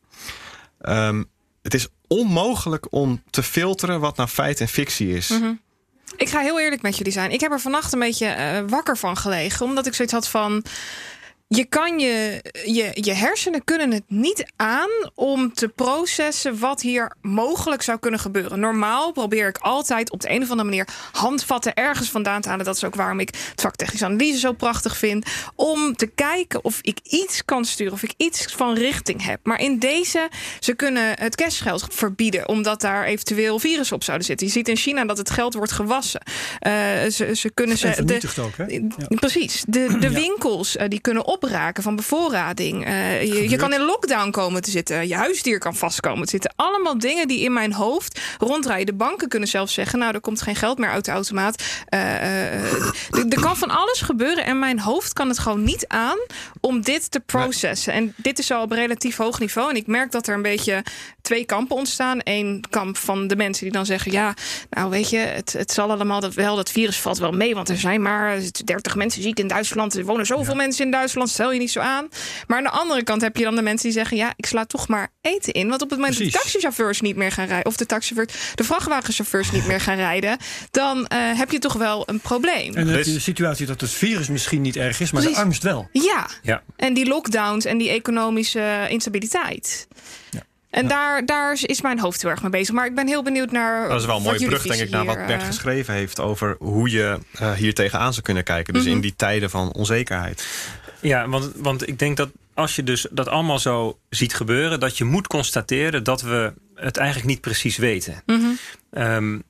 Um, het is onmogelijk om te filteren wat nou feit en fictie is. Mm-hmm. Ik ga heel eerlijk met jullie zijn. Ik heb er vannacht een beetje uh, wakker van gelegen. Omdat ik zoiets had van... Je kan je, je, je hersenen kunnen het niet aan om te processen wat hier mogelijk zou kunnen gebeuren. Normaal probeer ik altijd op de een of andere manier handvatten ergens vandaan te halen. Dat is ook waarom ik het vak technische analyse zo prachtig vind. Om te kijken of ik iets kan sturen, of ik iets van richting heb. Maar in deze, ze kunnen het cashgeld verbieden, omdat daar eventueel virussen op zouden zitten. Je ziet in China dat het geld wordt gewassen. Uh, ze, ze kunnen ze. En vernietigd ook, hè? Ja. Precies. De, de ja. winkels uh, die kunnen op raken van bevoorrading. Uh, je, je kan in lockdown komen te zitten. Je huisdier kan vastkomen te zitten. Allemaal dingen die in mijn hoofd ronddraaien. De banken kunnen zelfs zeggen, nou, er komt geen geld meer uit de automaat. Uh, uh, er kan van alles gebeuren en mijn hoofd kan het gewoon niet aan om dit te processen. En dit is al op relatief hoog niveau. En ik merk dat er een beetje twee kampen ontstaan. Eén kamp van de mensen die dan zeggen, ja, nou weet je, het, het zal allemaal dat wel, dat virus valt wel mee, want er zijn maar dertig mensen ziek in Duitsland. Er wonen zoveel ja. mensen in Duitsland, stel je niet zo aan. Maar aan de andere kant heb je dan de mensen die zeggen, ja, ik sla toch maar eten in. Want op het moment Precies. dat de taxichauffeurs niet meer gaan rijden, of de taxichauffeurs, de vrachtwagenchauffeurs niet meer gaan rijden, dan uh, heb je toch wel een probleem. En dan heb je de situatie dat het virus misschien niet erg is, maar Precies. de angst wel. Ja. ja, en die lockdowns en die economische instabiliteit. Ja. En ja. daar, daar is mijn hoofd heel erg mee bezig. Maar ik ben heel benieuwd naar. Dat is wel een mooie brug, denk ik, naar wat Bert geschreven heeft over hoe je uh, hier tegenaan zou kunnen kijken. Dus mm-hmm. in die tijden van onzekerheid. Ja, want, want ik denk dat als je dus dat allemaal zo ziet gebeuren, dat je moet constateren dat we het eigenlijk niet precies weten. Mm-hmm. Um,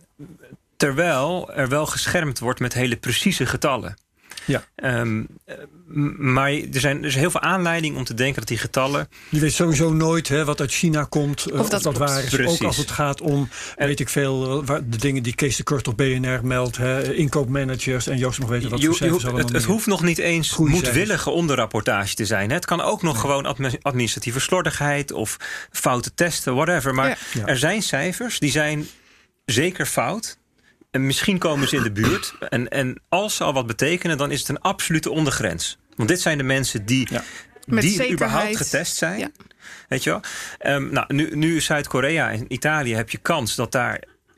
terwijl er wel geschermd wordt met hele precieze getallen. Ja. Um, maar er, zijn, er is heel veel aanleiding om te denken dat die getallen... Je weet sowieso nooit hè, wat uit China komt. Of, of dat, dat waar is. Precies. Ook als het gaat om, en, weet ik veel, de dingen die Kees de Kurt op B N R meldt. Hè, inkoopmanagers en Joost nog weten wat voor cijfers allemaal. Het, het hoeft nog niet eens moedwillige onderrapportage te zijn. Hè. Het kan ook nog nee. gewoon administratieve slordigheid of foute testen, whatever. Maar ja. Ja. er zijn cijfers die zijn zeker fout. En misschien komen ze in de buurt. En, en als ze al wat betekenen, dan is het een absolute ondergrens. Want dit zijn de mensen die, ja. die überhaupt getest zijn. Ja. Weet je wel? Um, nou, nu, nu Zuid-Korea en Italië heb je kans dat daar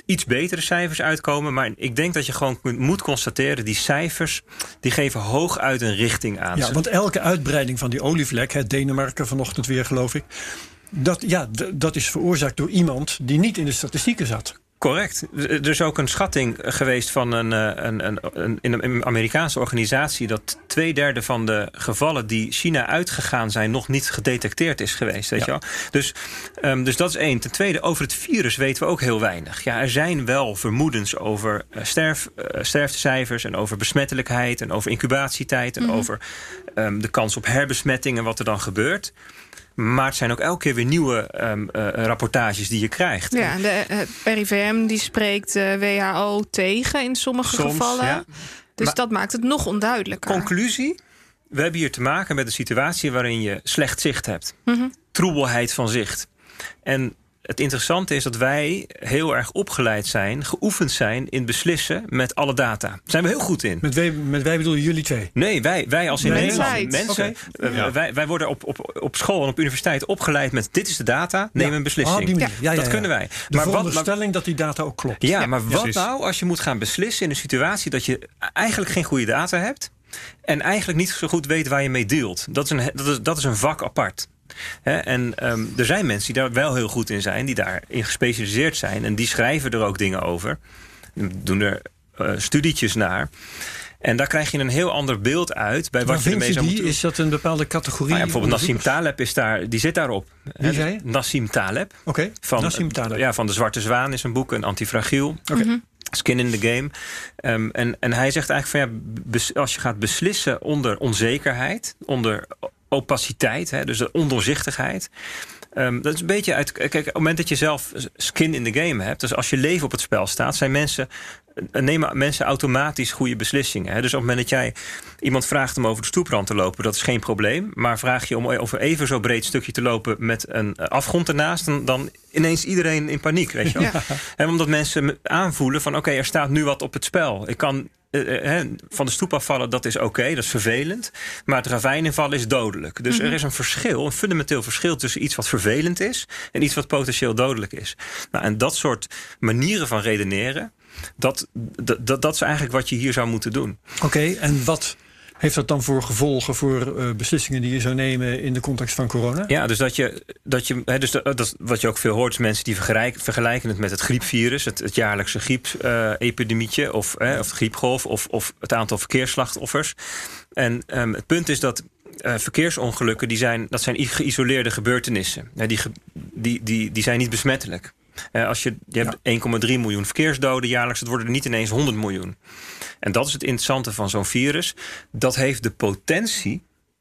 iets betere cijfers uitkomen. Maar ik denk dat je gewoon moet constateren, die cijfers die geven hooguit een richting aan. Ja, want elke uitbreiding van die olievlek, hè, Denemarken vanochtend weer geloof ik, dat, ja, d- dat is veroorzaakt door iemand die niet in de statistieken zat. Correct. Er is ook een schatting geweest van een, een, een, een, in een Amerikaanse organisatie dat twee derde van de gevallen die China uitgegaan zijn nog niet gedetecteerd is geweest. Weet ja. je wel? Dus, um, dus dat is één. Ten tweede, over het virus weten we ook heel weinig. Ja, er zijn wel vermoedens over uh, sterf, uh, sterftecijfers en over besmettelijkheid en over incubatietijd en mm-hmm. over um, de kans op herbesmetting en wat er dan gebeurt. Maar het zijn ook elke keer weer nieuwe um, uh, rapportages die je krijgt. Ja, de uh, R I V M die spreekt de W H O tegen in sommige Soms, gevallen. Ja. Dus maar, dat maakt het nog onduidelijker. Conclusie? We hebben hier te maken met een situatie waarin je slecht zicht hebt. Mm-hmm. Troebelheid van zicht. En het interessante is dat wij heel erg opgeleid zijn, geoefend zijn in beslissen met alle data. Daar zijn we heel goed in. Met wij, met wij bedoel je jullie twee? Nee, wij, wij als in nee, Nederland. Mensen, okay. uh, ja. wij, wij worden op, op, op school en op universiteit opgeleid met dit is de data, neem ja. een beslissing. Oh, die ja. Ja, ja, dat ja. kunnen wij. De maar veronderstelling wat, dat die data ook klopt. Ja, ja. maar wat Precies. nou als je moet gaan beslissen in een situatie dat je eigenlijk geen goede data hebt en eigenlijk niet zo goed weet waar je mee dealt. Dat is een, dat is, dat is een vak apart. He, en um, er zijn mensen die daar wel heel goed in zijn, die daarin gespecialiseerd zijn. En die schrijven er ook dingen over. Doen er uh, studietjes naar. En daar krijg je een heel ander beeld uit bij wat je ermee zou moeten doen. Is dat een bepaalde categorie? Nou ja, bijvoorbeeld Nassim Taleb is daar, die zit daarop. Wie zei? Nassim Taleb. Oké, okay. van, Nassim Taleb. Ja, van De Zwarte Zwaan is een boek, een antifragiel. Oké. Okay. Mm-hmm. Skin in the game. Um, en, en hij zegt eigenlijk van ja, bes, als je gaat beslissen onder onzekerheid, onder opaciteit, hè, dus de ondoorzichtigheid. Um, dat is een beetje uit. Kijk, op het moment dat je zelf skin in the game hebt, dus als je leven op het spel staat, zijn mensen. nemen mensen automatisch goede beslissingen. Hè? Dus op het moment dat jij iemand vraagt om over de stoeprand te lopen, dat is geen probleem. Maar vraag je om over even zo breed stukje te lopen met een afgrond ernaast, dan, dan ineens iedereen in paniek. Weet je wel? Ja. En omdat mensen aanvoelen van oké, okay, er staat nu wat op het spel. Ik kan uh, uh, van de stoep afvallen, dat is oké, okay, dat is vervelend. Maar het ravijn invallen is dodelijk. Dus mm-hmm. er is een verschil, een fundamenteel verschil tussen iets wat vervelend is en iets wat potentieel dodelijk is. Nou, en dat soort manieren van redeneren, Dat, dat, dat is eigenlijk wat je hier zou moeten doen. Oké, okay, en wat heeft dat dan voor gevolgen voor uh, beslissingen die je zou nemen in de context van corona? Ja, dus dat je, dat je hè, dus dat, dat, wat je ook veel hoort, is mensen die vergelijken, vergelijken het met het griepvirus, het, het jaarlijkse griepepidemietje, uh, of, uh, of de griepgolf, of, of het aantal verkeersslachtoffers. En um, het punt is dat Uh, verkeersongelukken, die zijn, dat zijn geïsoleerde gebeurtenissen. Ja, die, die, die, die zijn niet besmettelijk. Uh, als je, je hebt ja. één komma drie miljoen verkeersdoden jaarlijks, het worden er niet ineens honderd miljoen. En dat is het interessante van zo'n virus. Dat heeft de potentie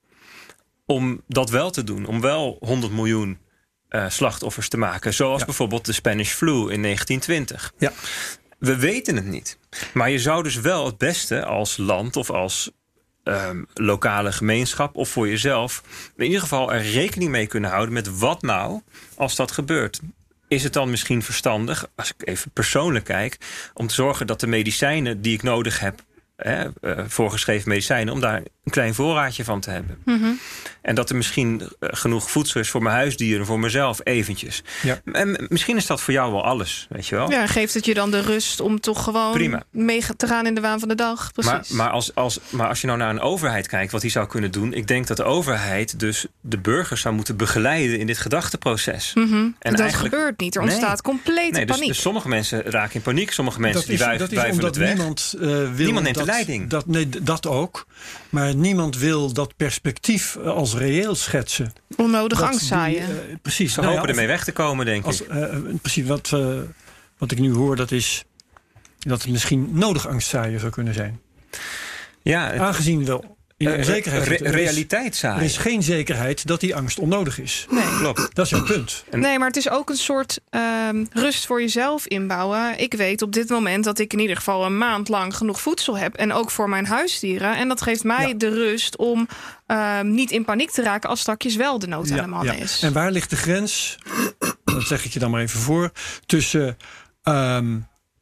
om dat wel te doen. Om wel honderd miljoen uh, slachtoffers te maken. Zoals ja. bijvoorbeeld de Spanish flu in negentien twintig. Ja. We weten het niet. Maar je zou dus wel het beste als land of als Um, lokale gemeenschap of voor jezelf in ieder geval er rekening mee kunnen houden met wat nou als dat gebeurt. Is het dan misschien verstandig, als ik even persoonlijk kijk, om te zorgen dat de medicijnen die ik nodig heb, hè, uh, voorgeschreven medicijnen, om daar een klein voorraadje van te hebben. Mm-hmm. En dat er misschien uh, genoeg voedsel is voor mijn huisdieren, voor mezelf eventjes. Ja. En misschien is dat voor jou wel alles, weet je wel. Ja, geeft het je dan de rust om toch gewoon Prima. mee te gaan in de waan van de dag. Precies. Maar, maar, als, als, maar als je nou naar een overheid kijkt, wat die zou kunnen doen, ik denk dat de overheid dus de burgers zou moeten begeleiden in dit gedachteproces. Mm-hmm. En dat gebeurt niet. Er ontstaat nee. complete nee, dus, paniek. Dus sommige mensen raken in paniek, sommige mensen dat die is, wuiven, dat is wuiven het weg. Niemand, uh, wil niemand neemt dat, de leiding. Dat, nee, dat ook. Maar niemand wil dat perspectief als reëel schetsen. Onnodig dat angst zaaien. Uh, precies. Ze nou hopen ja, ermee weg te komen, denk als, ik. Uh, precies, wat, uh, wat ik nu hoor, dat is dat het misschien nodig angst zaaien zou kunnen zijn. Ja, het, Aangezien wel in uh, onzekerheid. Re- realiteit zaaien. Er is geen zekerheid dat die angst onnodig is. Nee. Klopt. Dat is jouw punt. En nee, maar het is ook een soort um, rust voor jezelf inbouwen. Ik weet op dit moment dat ik in ieder geval een maand lang genoeg voedsel heb. En ook voor mijn huisdieren. En dat geeft mij ja. de rust om um, niet in paniek te raken als straks wel de nood aan ja, de man ja. is. En waar ligt de grens, dat zeg ik je dan maar even voor, tussen um,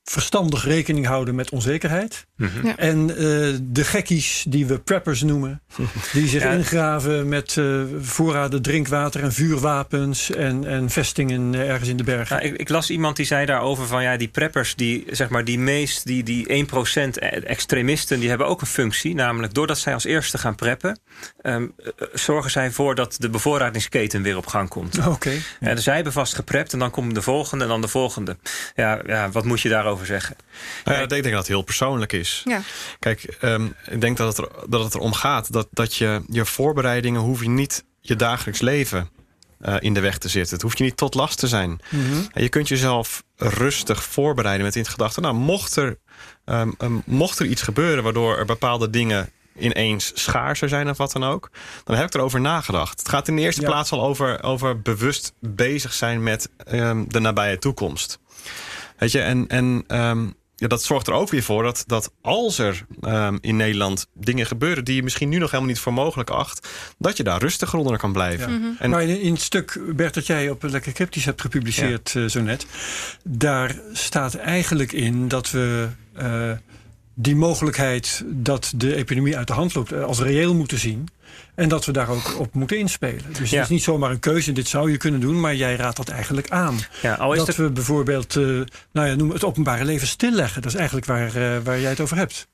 verstandig rekening houden met onzekerheid. Mm-hmm. Ja. En uh, de gekkies die we preppers noemen, die zich ja. ingraven met uh, voorraden drinkwater en vuurwapens en, en vestingen ergens in de bergen. Nou, ik, ik las iemand die zei daarover van ja, die preppers, die zeg maar die meest, die, die één procent extremisten, die hebben ook een functie. Namelijk doordat zij als eerste gaan preppen, um, zorgen zij voor dat de bevoorradingsketen weer op gang komt. Oké. Okay. Ja, dus zij hebben vast geprept en dan komt de volgende en dan de volgende. Ja, ja wat moet je daarover zeggen? Nou ja, ik denk dat het heel persoonlijk is. Ja. Kijk, um, ik denk dat het, er, dat het erom gaat dat, dat je je voorbereidingen hoef je niet je dagelijks leven uh, in de weg te zitten. Het hoeft je niet tot last te zijn. Mm-hmm. Je kunt jezelf rustig voorbereiden met in het gedachte, nou, mocht er, um, um, mocht er iets gebeuren waardoor er bepaalde dingen ineens schaarser zijn of wat dan ook, dan heb ik erover nagedacht. Het gaat in de eerste ja. plaats al over, over bewust bezig zijn met um, de nabije toekomst. Weet je, en, en um, ja, dat zorgt er ook weer voor dat, dat als er um, in Nederland dingen gebeuren die je misschien nu nog helemaal niet voor mogelijk acht, dat je daar rustiger onder kan blijven. Ja. Mm-hmm. En maar in, in het stuk, Bert, dat jij op Lekker Cryptisch hebt gepubliceerd ja. uh, zo net, daar staat eigenlijk in dat we uh, die mogelijkheid dat de epidemie uit de hand loopt als reëel moeten zien. En dat we daar ook op moeten inspelen. Dus ja. het is niet zomaar een keuze, dit zou je kunnen doen, maar jij raadt dat eigenlijk aan. Ja, al is dat het... we bijvoorbeeld uh, nou ja, noem het openbare leven stilleggen. Dat is eigenlijk waar, uh, waar jij het over hebt.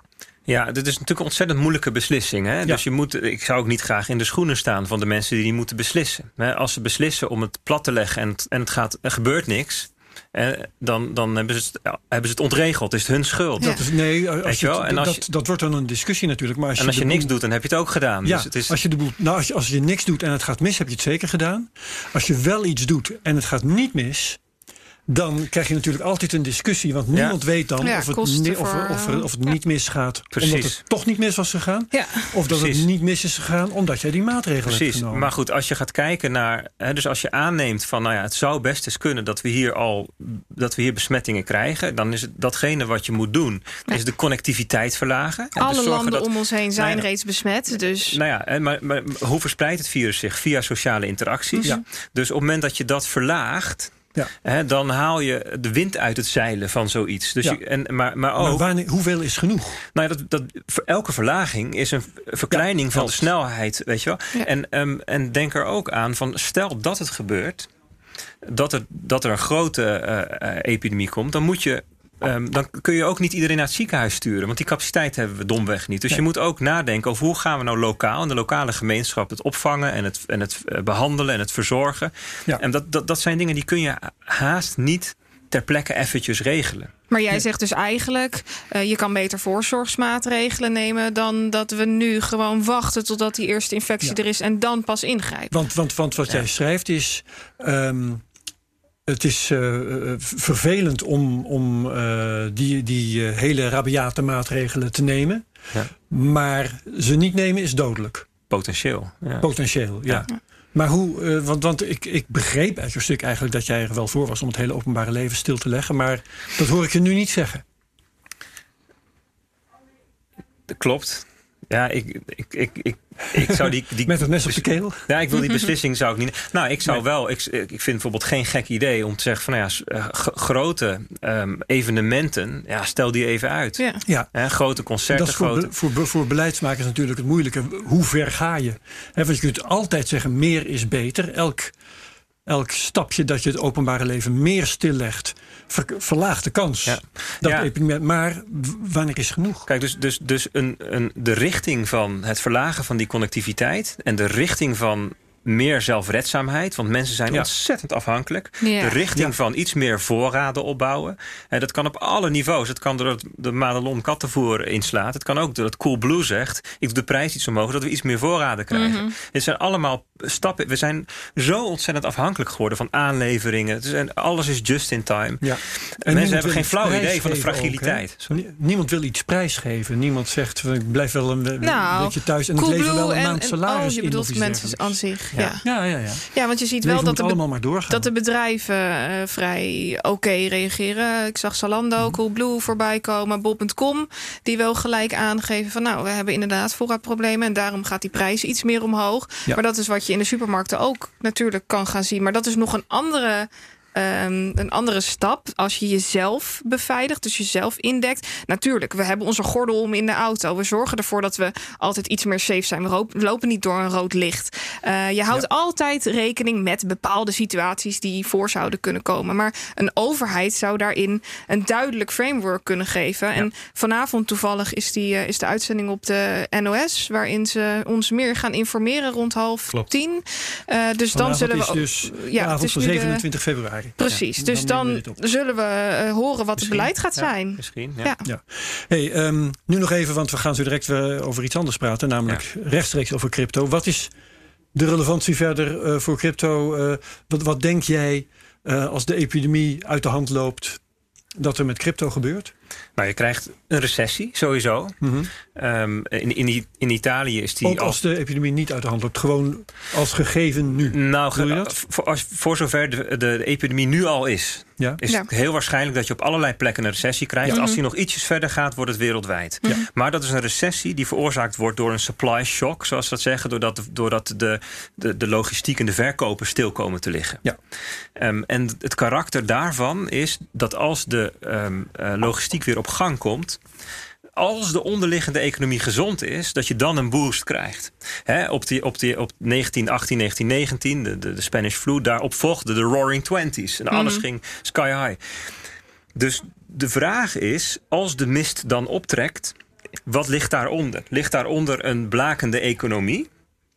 Ja, dit is natuurlijk een ontzettend moeilijke beslissing. Hè? Ja. Dus je moet, ik zou ook niet graag in de schoenen staan van de mensen die moeten beslissen. Als ze beslissen om het plat te leggen en het, en het gaat, er gebeurt niks, Eh, dan, dan hebben, ze het, ja, hebben ze het ontregeld. Is het hun schuld? Ja. Dat is, nee, als je het, en als dat, je, dat wordt dan een discussie natuurlijk. Maar als en je als je boel, niks doet, dan heb je het ook gedaan. Ja, dus het is... als, je de boel, nou, als, je, als je niks doet en het gaat mis, heb je het zeker gedaan. Als je wel iets doet en het gaat niet mis, dan krijg je natuurlijk altijd een discussie. Want niemand ja. weet dan ja, of, het ni- of, er, of, er, of het ja. niet misgaat. Precies. Omdat het toch niet mis was gegaan. Ja. Of dat Precies. het niet mis is gegaan omdat jij die maatregelen Precies. hebt genomen. Maar goed, als je gaat kijken naar, hè, dus als je aanneemt van, nou ja, het zou best eens kunnen dat we hier al, dat we hier besmettingen krijgen, dan is het datgene wat je moet doen, ja. is de connectiviteit verlagen. Alle dus landen dat, om ons heen zijn nou ja, reeds besmet. Dus. Nou ja, maar, maar hoe verspreidt het virus zich? Via sociale interacties. Ja. Dus op het moment dat je dat verlaagt, ja. He, dan haal je de wind uit het zeilen van zoiets. Dus ja. je, en, maar, maar, ook, maar wanneer, hoeveel is genoeg? Nou ja, dat, dat, voor elke verlaging is een verkleining ja, van de snelheid. Weet je wel? Ja. En, um, en denk er ook aan van, stel dat het gebeurt, dat er, dat er een grote uh, uh, epidemie komt, dan moet je Um, dan kun je ook niet iedereen naar het ziekenhuis sturen. Want die capaciteit hebben we domweg niet. Dus nee. je moet ook nadenken over hoe gaan we nou lokaal in de lokale gemeenschap het opvangen en het, en het uh, behandelen en het verzorgen. Ja. En dat, dat, dat zijn dingen die kun je haast niet ter plekke eventjes regelen. Maar jij zegt dus eigenlijk, uh, je kan beter voorzorgsmaatregelen nemen dan dat we nu gewoon wachten totdat die eerste infectie ja. er is en dan pas ingrijpen. Want, want, want wat ja. jij schrijft is, Um, het is uh, vervelend om, om uh, die, die uh, hele rabiate maatregelen te nemen. Ja. Maar ze niet nemen is dodelijk. Potentieel. Ja. Potentieel, ja. ja. Maar hoe, uh, want, want ik, ik begreep uit je stuk eigenlijk dat jij er wel voor was om het hele openbare leven stil te leggen. Maar dat hoor ik je nu niet zeggen. Dat klopt. Ja, ik, ik, ik, ik, ik zou die, die... Met het mes op de keel? Ja, ik wil die beslissing zou ik niet... Nou, ik zou nee. wel... Ik, ik vind bijvoorbeeld geen gek idee om te zeggen van, nou ja, g- grote um, evenementen, ja, stel die even uit. Ja. Ja. He, grote concerten. Dat is voor, grote... be, voor, voor beleidsmakers natuurlijk het moeilijke. Hoe ver ga je? He, want je kunt altijd zeggen, meer is beter. Elk... Elk stapje dat je het openbare leven meer stillegt, ver, verlaagt de kans. Ja. Dat ja. epidemie, maar wanneer is genoeg? Kijk, dus, dus, dus een, een, de richting van het verlagen van die connectiviteit en de richting van meer zelfredzaamheid, want mensen zijn ja. ontzettend afhankelijk. Ja. De richting ja. van iets meer voorraden opbouwen. En dat kan op alle niveaus. Het kan door het, de Madelon kattenvoer inslaat. Het kan ook door het Coolblue zegt, ik doe de prijs iets omhoog, dat we iets meer voorraden krijgen. Mm-hmm. Het zijn allemaal stappen. We zijn zo ontzettend afhankelijk geworden van aanleveringen. Het is, en alles is just in time. Ja. En mensen hebben geen flauw idee van de fragiliteit. Ook, niemand wil iets prijsgeven. Niemand zegt, ik blijf wel een nou, beetje thuis en ik lever wel een maand salaris en, oh, je in. bedoelt mensen aan zich. Ja. Ja. Ja, ja, ja. ja, want je ziet wel dat de, be- dat de bedrijven uh, vrij oké okay reageren. Ik zag Zalando, mm-hmm. Coolblue voorbij komen, bol punt com, die wel gelijk aangeven van, nou, we hebben inderdaad voorraadproblemen en daarom gaat die prijs iets meer omhoog. Ja. Maar dat is wat je in de supermarkten ook natuurlijk kan gaan zien. Maar dat is nog een andere um, een andere stap als je jezelf beveiligt, dus jezelf indekt. Natuurlijk, we hebben onze gordel om in de auto. We zorgen ervoor dat we altijd iets meer safe zijn. We lopen niet door een rood licht. Uh, je houdt ja. altijd rekening met bepaalde situaties die voor zouden kunnen komen. Maar een overheid zou daarin een duidelijk framework kunnen geven. Ja. En vanavond toevallig is, die, uh, is de uitzending op de N O S, waarin ze ons meer gaan informeren rond half Klopt. tien. Uh, dus dan zullen we. Is dus ja, de avond van zevenentwintig februari. Precies. Ja, dus dan, dan zullen we uh, horen wat misschien, het beleid gaat ja, zijn. Misschien. Ja. Ja. Ja. Hey, um, nu nog even, want we gaan zo direct uh, over iets anders praten, namelijk ja. rechtstreeks over crypto. Wat is de relevantie verder uh, voor crypto? Uh, wat, wat denk jij uh, als de epidemie uit de hand loopt dat er met crypto gebeurt? Nou, je krijgt een recessie, sowieso. Mm-hmm. Um, in, in, in Italië is die... Ook als de epidemie niet uit de hand loopt, gewoon als gegeven nu. Nou, ge, dat? Voor, als, voor zover de, de, de epidemie nu al is... Ja. is ja. het heel waarschijnlijk dat je op allerlei plekken een recessie krijgt. Ja. Als die nog ietsjes verder gaat, wordt het wereldwijd. Ja. Maar dat is een recessie die veroorzaakt wordt door een supply shock, zoals ze dat zeggen, doordat, doordat de, de, de logistiek en de verkopen stil komen te liggen. Ja. Um, en het karakter daarvan is dat als de um, uh, logistiek weer op gang komt, als de onderliggende economie gezond is, dat je dan een boost krijgt. He, op, die, op, die, op negentien achttien, negentien negentien, de, de, de Spanish flu, daarop volgde de Roaring Twenties. En alles mm. ging sky high. Dus de vraag is, als de mist dan optrekt, wat ligt daaronder? Ligt daaronder een blakende economie?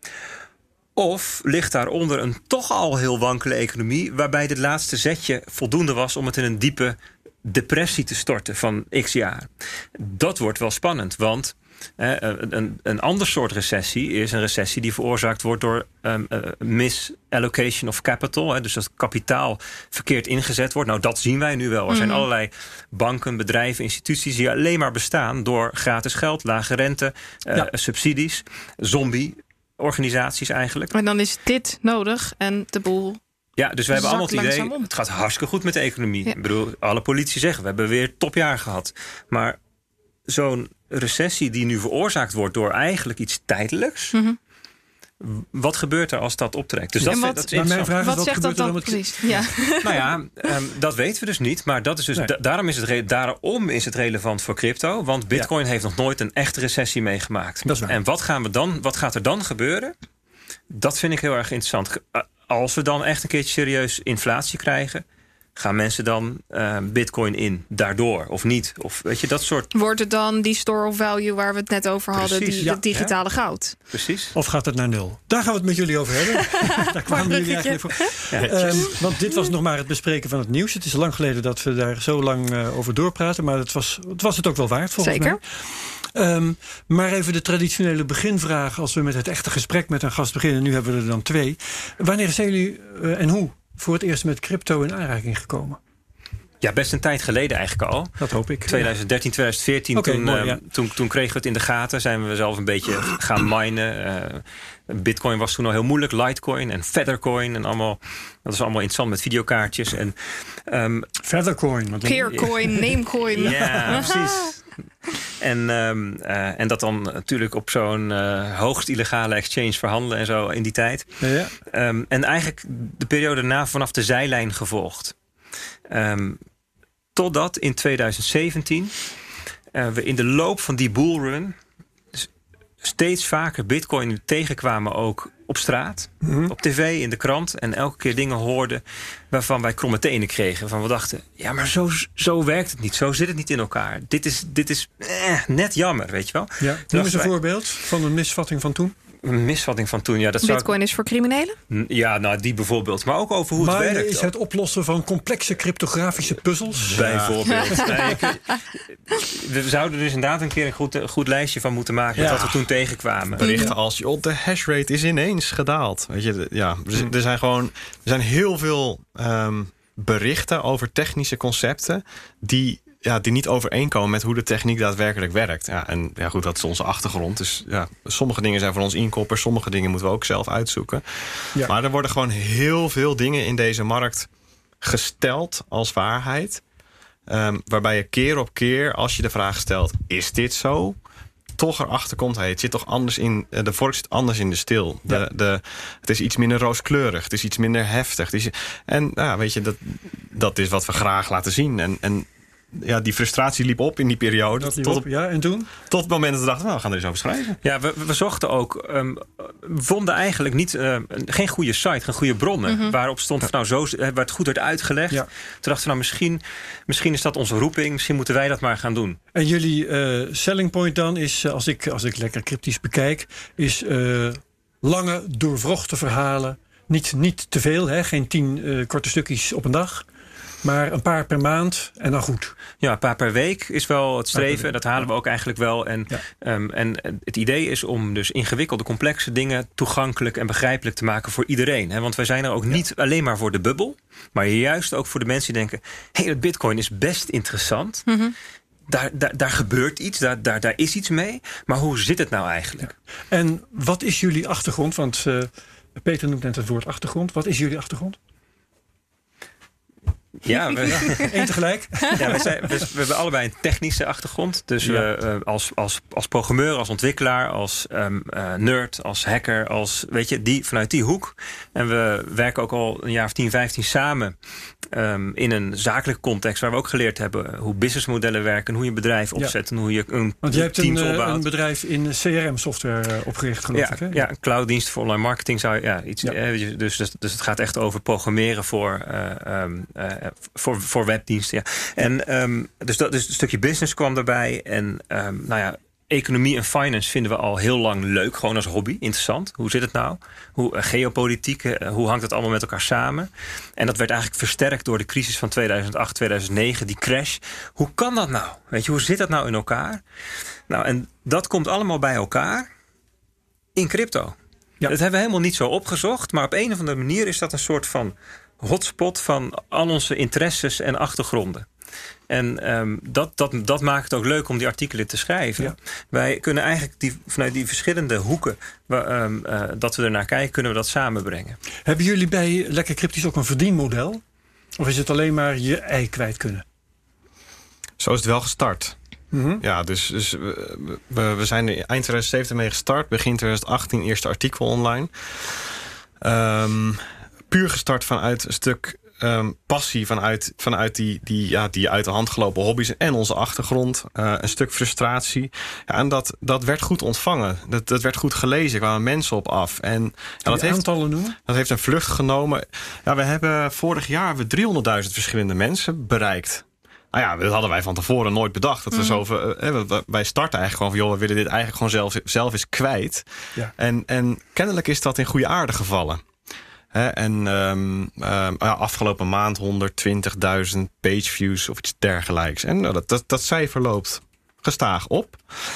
Of ligt daaronder een toch al heel wankele economie, waarbij dit laatste zetje voldoende was om het in een diepe depressie te storten van x jaar? Dat wordt wel spannend, want eh, een, een ander soort recessie is een recessie die veroorzaakt wordt door um, uh, misallocation of capital. Hè, dus dat kapitaal verkeerd ingezet wordt. Nou, dat zien wij nu wel. Er mm-hmm. zijn allerlei banken, bedrijven, instituties die alleen maar bestaan door gratis geld, lage rente, uh, ja. subsidies, zombie organisaties eigenlijk. En dan is dit nodig en de boel. Ja, dus we hebben allemaal het idee, om. het gaat hartstikke goed met de economie. Ja. Ik bedoel, alle politici zeggen, we hebben weer topjaar gehad. Maar zo'n recessie die nu veroorzaakt wordt door eigenlijk iets tijdelijks, mm-hmm. wat gebeurt er als dat optrekt? Dus dat, wat, dat is mijn vraag is, wat, wat zegt dat dan precies? Ja. Nou ja, um, dat weten we dus niet. Maar dat is dus, nee. da- daarom, is het re- daarom is het relevant voor crypto. Want Bitcoin ja. heeft nog nooit een echte recessie meegemaakt. Dat is waar. En wat, gaan we dan, wat gaat er dan gebeuren? Dat vind ik heel erg interessant. Als we dan echt een keertje serieus inflatie krijgen, gaan mensen dan uh, Bitcoin in daardoor of niet? Of weet je, dat soort. Wordt het dan die store of value waar we het net over hadden, Precies, die, ja. het digitale ja. goud? Precies. Of gaat het naar nul? Daar gaan we het met jullie over hebben. Daar kwamen jullie eigenlijk voor. Ja. Um, want dit was nog maar het bespreken van het nieuws. Het is lang geleden dat we daar zo lang uh, over doorpraten, maar het was, het was het ook wel waard volgens Zeker. mij. Um, maar even de traditionele beginvraag als we met het echte gesprek met een gast beginnen. Nu hebben we er dan twee. Wanneer zijn jullie uh, en hoe voor het eerst met crypto in aanraking gekomen? Ja, best een tijd geleden eigenlijk al. Dat hoop ik. twintig dertien, twintig veertien, okay, toen, mooi, uh, ja. toen, toen kregen we het in de gaten. Zijn we zelf een beetje gaan minen. Uh, Bitcoin was toen al heel moeilijk. Litecoin en Feathercoin en allemaal. Dat is allemaal interessant met videokaartjes. En, um, Feathercoin. Peercoin, Namecoin. Ja, precies. En, um, uh, en dat dan natuurlijk op zo'n uh, hoogst illegale exchange verhandelen en zo in die tijd. Ja, ja. Um, en eigenlijk de periode daarna vanaf de zijlijn gevolgd. Um, totdat in twintig zeventien uh, we in de loop van die bullrun steeds vaker Bitcoin tegenkwamen ook op straat, mm-hmm. op tv, in de krant. En elke keer dingen hoorden waarvan wij kromme tenen kregen. Van we dachten, ja, maar zo, zo werkt het niet. Zo zit het niet in elkaar. Dit is, dit is eh, net jammer, weet je wel. Ja. Noem eens een wij... voorbeeld van een misvatting van toen. Een misvatting van toen, ja. Dat Bitcoin zou... is voor criminelen? Ja, nou, die bijvoorbeeld. Maar ook over hoe maar het werkt. is het oplossen van complexe cryptografische puzzels? Ja. Bijvoorbeeld. Nee, ik, we zouden dus inderdaad een keer een goed, goed lijstje van moeten maken. Ja. Wat we toen tegenkwamen. Berichten als, joh, de hashrate is ineens gedaald. Weet je, ja, er zijn gewoon er zijn heel veel um, berichten over technische concepten die... Ja, die niet overeenkomen met hoe de techniek daadwerkelijk werkt. Ja, en ja, goed, dat is onze achtergrond. Dus ja, sommige dingen zijn voor ons inkoppers. Sommige dingen moeten we ook zelf uitzoeken. Ja. Maar er worden gewoon heel veel dingen in deze markt gesteld als waarheid. Um, waarbij je keer op keer, als je de vraag stelt, is dit zo? toch erachter komt, hey, het zit toch anders in, de vork zit anders in de steel. De, ja. de, het is iets minder rooskleurig, het is iets minder heftig. Het is, en nou, weet je, dat, dat is wat we graag laten zien. En, en ja, die frustratie liep op in die periode. Dat liep tot, op, ja, en toen? Tot het moment dat we dachten, nou, we gaan er eens over schrijven. Ja, we, we zochten ook, um, we vonden eigenlijk niet, uh, geen goede site, geen goede bronnen. Mm-hmm. Waarop stond, van, nou, zo, waar het goed werd uitgelegd. Ja. Toen dachten we, nou, misschien, misschien is dat onze roeping. Misschien moeten wij dat maar gaan doen. En jullie uh, selling point dan is, als ik, als ik lekker cryptisch bekijk, is uh, lange, doorwrochte verhalen. Niet, niet te veel, hè? Geen tien uh, korte stukjes op een dag. Maar een paar per maand en dan goed. Ja, een paar per week is wel het streven. Dat halen we ook eigenlijk wel. En, ja. um, en het idee is om dus ingewikkelde, complexe dingen toegankelijk en begrijpelijk te maken voor iedereen. Hè? Want wij zijn er ook ja. niet alleen maar voor de bubbel. Maar juist ook voor de mensen die denken, hé, hey, dat bitcoin is best interessant. Mm-hmm. Daar, daar, daar gebeurt iets, daar, daar, daar is iets mee. Maar hoe zit het nou eigenlijk? Ja. En wat is jullie achtergrond? Want uh, Peter noemt net het woord achtergrond. Wat is jullie achtergrond? Ja, we, ja. Eén tegelijk. Ja, we, zijn, we, we hebben allebei een technische achtergrond. Dus ja. we, uh, als, als, als programmeur, als ontwikkelaar, als um, uh, nerd, als hacker, als, weet je, die, vanuit die hoek. En we werken ook al een jaar of tien, vijftien samen um, in een zakelijke context, waar we ook geleerd hebben hoe businessmodellen werken, hoe je een bedrijf opzet ja. en hoe je een Want je hebt teams een, opbouwt. een bedrijf in C R M-software opgericht, geloof ja, ik. Hè? Ja, een clouddienst voor online marketing zou ja, iets. Ja. Eh, dus, dus, dus het gaat echt over programmeren voor. Uh, um, uh, Voor, voor webdiensten, ja. En um, dus dat dus een stukje business kwam daarbij. En um, nou ja, economie en finance vinden we al heel lang leuk. Gewoon als hobby, interessant. Hoe zit het nou? Hoe, uh, geopolitiek, uh, hoe hangt het allemaal met elkaar samen? En dat werd eigenlijk versterkt door de crisis van tweeduizend acht, tweeduizend negen. Die crash. Hoe kan dat nou? Weet je, hoe zit dat nou in elkaar? Nou, en dat komt allemaal bij elkaar in crypto. Ja. Dat hebben we helemaal niet zo opgezocht. Maar op een of andere manier is dat een soort van hotspot van al onze interesses en achtergronden. En um, dat, dat, dat maakt het ook leuk om die artikelen te schrijven. Ja. Wij kunnen eigenlijk die, vanuit die verschillende hoeken waar, um, uh, dat we ernaar kijken, kunnen we dat samenbrengen. Hebben jullie bij Lekker Cryptisch ook een verdienmodel? Of is het alleen maar je ei kwijt kunnen? Zo is het wel gestart. Mm-hmm. Ja, dus, dus we, we zijn er eind twintig zeventien mee gestart. Begin twintig achttien eerste artikel online. Um, puur gestart vanuit een stuk um, passie, vanuit, vanuit die, die, ja, die uit de hand gelopen hobby's en onze achtergrond. Uh, een stuk frustratie. Ja, en dat, dat werd goed ontvangen. Dat, dat werd goed gelezen. Er kwamen mensen op af. En, ja, dat heeft, aantallen noemen? Dat heeft een vlucht genomen. Ja, we hebben vorig jaar we driehonderdduizend verschillende mensen bereikt. Nou ja, dat hadden wij van tevoren nooit bedacht. Dat we mm-hmm. zo, uh, wij starten eigenlijk gewoon van, joh, we willen dit eigenlijk gewoon zelf, zelf eens kwijt. Ja. En, en kennelijk is dat in goede aarde gevallen. He, en um, um, ja, afgelopen maand honderdtwintigduizend pageviews of iets dergelijks. En nou, dat, dat, dat cijfer loopt gestaag op.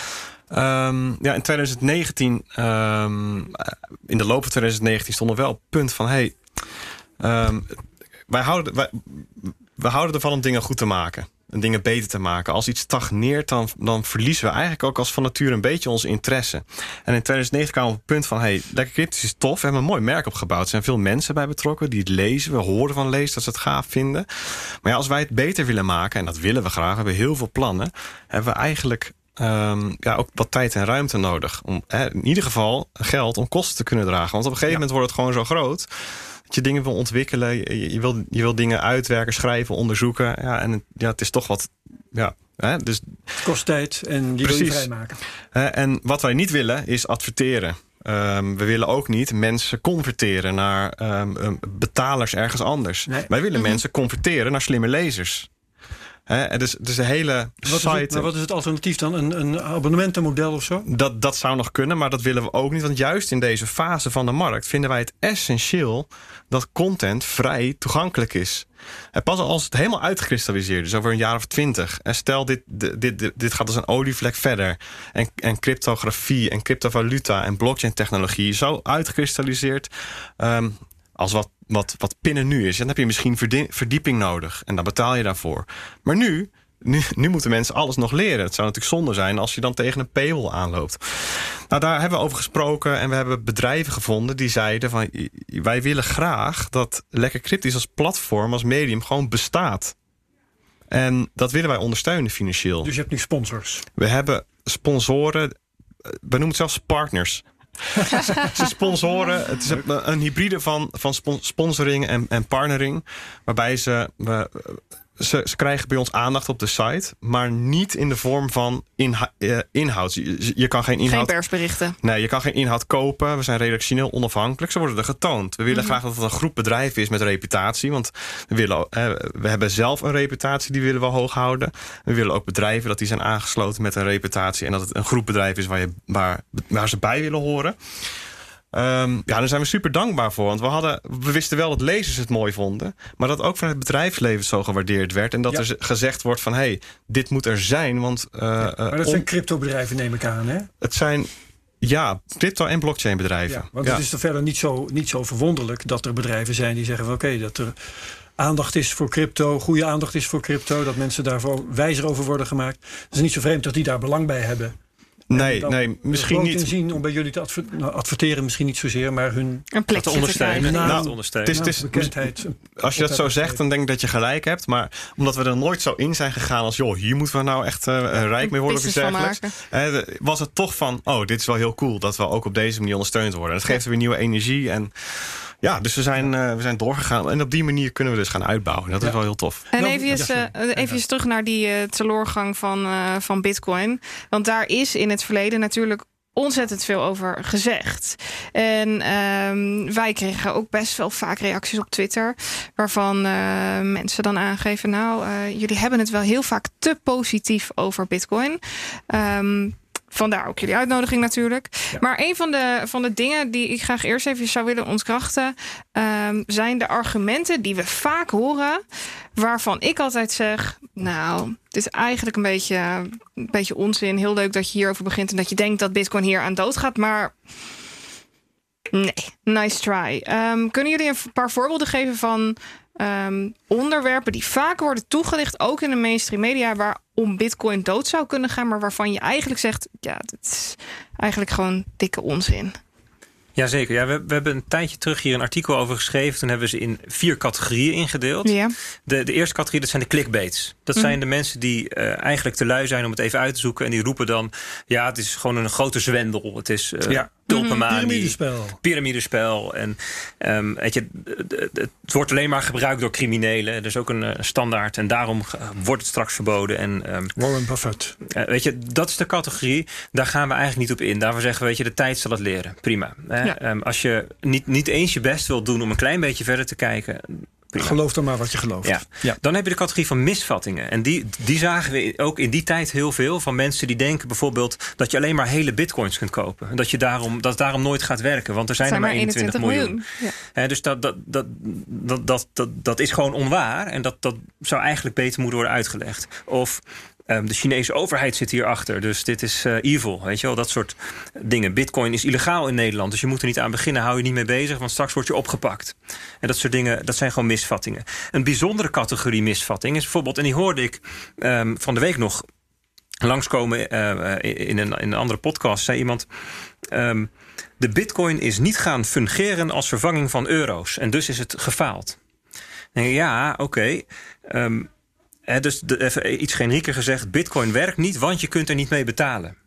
Um, ja, in twintig negentien, um, in de loop van twintig negentien stonden we wel op het punt van, hey, um, wij houden, wij, we houden ervan om dingen goed te maken. En dingen beter te maken. Als iets stagneert, dan, dan verliezen we eigenlijk ook als van nature een beetje onze interesse. En in twintig negentien kwamen we op het punt van, hey, Lekker Cryptisch is tof. We hebben een mooi merk opgebouwd. Er zijn veel mensen bij betrokken die het lezen. We horen van lezen dat ze het gaaf vinden. Maar ja, als wij het beter willen maken, en dat willen we graag, we hebben heel veel plannen, hebben we eigenlijk um, ja, ook wat tijd en ruimte nodig. Om hè, in ieder geval geld om kosten te kunnen dragen. Want op een gegeven ja. moment wordt het gewoon zo groot dat je dingen wil ontwikkelen, je, je, wil, je wil dingen uitwerken, schrijven, onderzoeken. Ja, en ja, het is toch wat. Ja, hè, dus, het kost tijd en die Precies. wil je vrijmaken. Uh, en wat wij niet willen is adverteren. Um, we willen ook niet mensen converteren naar um, um, betalers ergens anders. Nee. Wij willen mm-hmm. mensen converteren naar slimme lezers. He, dus, dus de hele wat site. Is het, maar wat is het alternatief dan? Een, een abonnementenmodel of zo? Dat, dat zou nog kunnen, maar dat willen we ook niet. Want juist in deze fase van de markt vinden wij het essentieel dat content vrij toegankelijk is. En pas als het helemaal uitgekristalliseerd is, over een jaar of twintig. En stel, dit, dit, dit, dit gaat als een olievlek verder. En, en cryptografie en cryptovaluta en blockchain technologie zo uitgekristalliseerd. Um, als wat, wat, wat pinnen nu is. Dan heb je misschien verdieping nodig. En dan betaal je daarvoor. Maar nu, nu, nu moeten mensen alles nog leren. Het zou natuurlijk zonde zijn als je dan tegen een paywall aanloopt. Nou, daar hebben we over gesproken. En we hebben bedrijven gevonden die zeiden van, wij willen graag dat Lekker Cryptisch als platform, als medium gewoon bestaat. En dat willen wij ondersteunen financieel. Dus je hebt nu sponsors? We hebben sponsoren we noemen het zelfs partners. Ze sponsoren. Het is een, een hybride van, van sponsoring en, en partnering. Waarbij ze, we, ze... Ze krijgen bij ons aandacht op de site. Maar niet in de vorm van inha- uh, inhoud. Je, je kan geen inhoud... Geen persberichten. Nee, je kan geen inhoud kopen. We zijn redactioneel onafhankelijk. Ze worden er getoond. We willen mm-hmm. graag dat het een groep bedrijven is met reputatie. Want we, willen, uh, we hebben zelf een reputatie. Die willen we hoog houden. We willen ook bedrijven dat die zijn aangesloten met een reputatie. En dat het een groep bedrijven is waar, je, waar, waar ze bij willen horen. Um, ja, daar zijn we super dankbaar voor. Want we, hadden, we wisten wel dat lezers het mooi vonden. Maar dat ook van het bedrijfsleven zo gewaardeerd werd. En dat ja. er gezegd wordt van... hé, hey, dit moet er zijn. Want, uh, ja, maar dat om, zijn cryptobedrijven, neem ik aan, hè? Het zijn... Ja, crypto- en blockchain bedrijven. Ja, want ja. het is toch verder niet zo, niet zo verwonderlijk... dat er bedrijven zijn die zeggen van... oké, okay, dat er aandacht is voor crypto... goede aandacht is voor crypto... dat mensen daarvoor wijzer over worden gemaakt. Het is niet zo vreemd dat die daar belang bij hebben... Nee, nee, misschien niet. Zien om bij jullie te adver- nou, adverteren, misschien niet zozeer, maar hun een plekje te ondersteunen. Naam, nou, te ondersteunen. Het is, het is, bekendheid. Als je dat zo zegt, dan denk ik dat je gelijk hebt. Maar omdat we er nooit zo in zijn gegaan als... joh, hier moeten we nou echt uh, rijk mee worden of iets dergelijks. Uh, was het toch van, oh, dit is wel heel cool... dat we ook op deze manier ondersteund worden. Dat geeft weer nieuwe energie en... Ja, dus we zijn, uh, we zijn doorgegaan. En op die manier kunnen we dus gaan uitbouwen. Dat ja. is wel heel tof. En even uh, eventjes terug naar die uh, teleurgang van, uh, van Bitcoin. Want daar is in het verleden natuurlijk ontzettend veel over gezegd. En um, wij kregen ook best wel vaak reacties op Twitter... waarvan uh, mensen dan aangeven... nou, uh, jullie hebben het wel heel vaak te positief over Bitcoin... Um, Vandaar ook jullie uitnodiging natuurlijk. Ja. Maar een van de, van de dingen die ik graag eerst even zou willen ontkrachten... Um, zijn de argumenten die we vaak horen... waarvan ik altijd zeg... nou, het is eigenlijk een beetje, een beetje onzin. Heel leuk dat je hierover begint... en dat je denkt dat Bitcoin hier aan dood gaat. Maar nee, nice try. Um, kunnen jullie een paar voorbeelden geven van... Um, onderwerpen die vaak worden toegelicht... ook in de mainstream media... waarom Bitcoin dood zou kunnen gaan... maar waarvan je eigenlijk zegt... ja, dat is eigenlijk gewoon dikke onzin. Jazeker. Ja, we, we hebben een tijdje terug hier een artikel over geschreven. Toen hebben we ze in vier categorieën ingedeeld. Ja. De, de eerste categorie, dat zijn de clickbaits. Dat mm. zijn de mensen die uh, eigenlijk te lui zijn om het even uit te zoeken. En die roepen dan, ja, het is gewoon een grote zwendel. Het is uh, ja. tulpenmanie. Piramidespel. Piramidespel. En um, weet je, het wordt alleen maar gebruikt door criminelen. Er is ook een uh, standaard. En daarom wordt het straks verboden. En, um, Warren Buffett. Uh, weet je, dat is de categorie. Daar gaan we eigenlijk niet op in. Daarvoor zeggen we, weet je, de tijd zal het leren. Prima. Ja. Um, als je niet, niet eens je best wilt doen om een klein beetje verder te kijken... Prima. Geloof dan maar wat je gelooft. Ja. Ja. Dan heb je de categorie van misvattingen. En die, die zagen we ook in die tijd heel veel. Van mensen die denken bijvoorbeeld dat je alleen maar hele bitcoins kunt kopen. Dat, je daarom, dat het daarom nooit gaat werken. Want er zijn, zijn er maar eenentwintig miljoen. Ja. He, dus dat, dat, dat, dat, dat, dat, dat is gewoon onwaar. En dat, dat zou eigenlijk beter moeten worden uitgelegd. Of... Um, de Chinese overheid zit hierachter, dus dit is uh, evil, weet je wel, dat soort dingen. Bitcoin is illegaal in Nederland, dus je moet er niet aan beginnen, hou je niet mee bezig, want straks word je opgepakt. En dat soort dingen, dat zijn gewoon misvattingen. Een bijzondere categorie misvatting is bijvoorbeeld, en die hoorde ik um, van de week nog langskomen uh, in, een, in een andere podcast, zei iemand... Um, de Bitcoin is niet gaan fungeren als vervanging van euro's, en dus is het gefaald. En ja, oké... Okay, um, He, dus de, even iets generieker gezegd, Bitcoin werkt niet, want je kunt er niet mee betalen.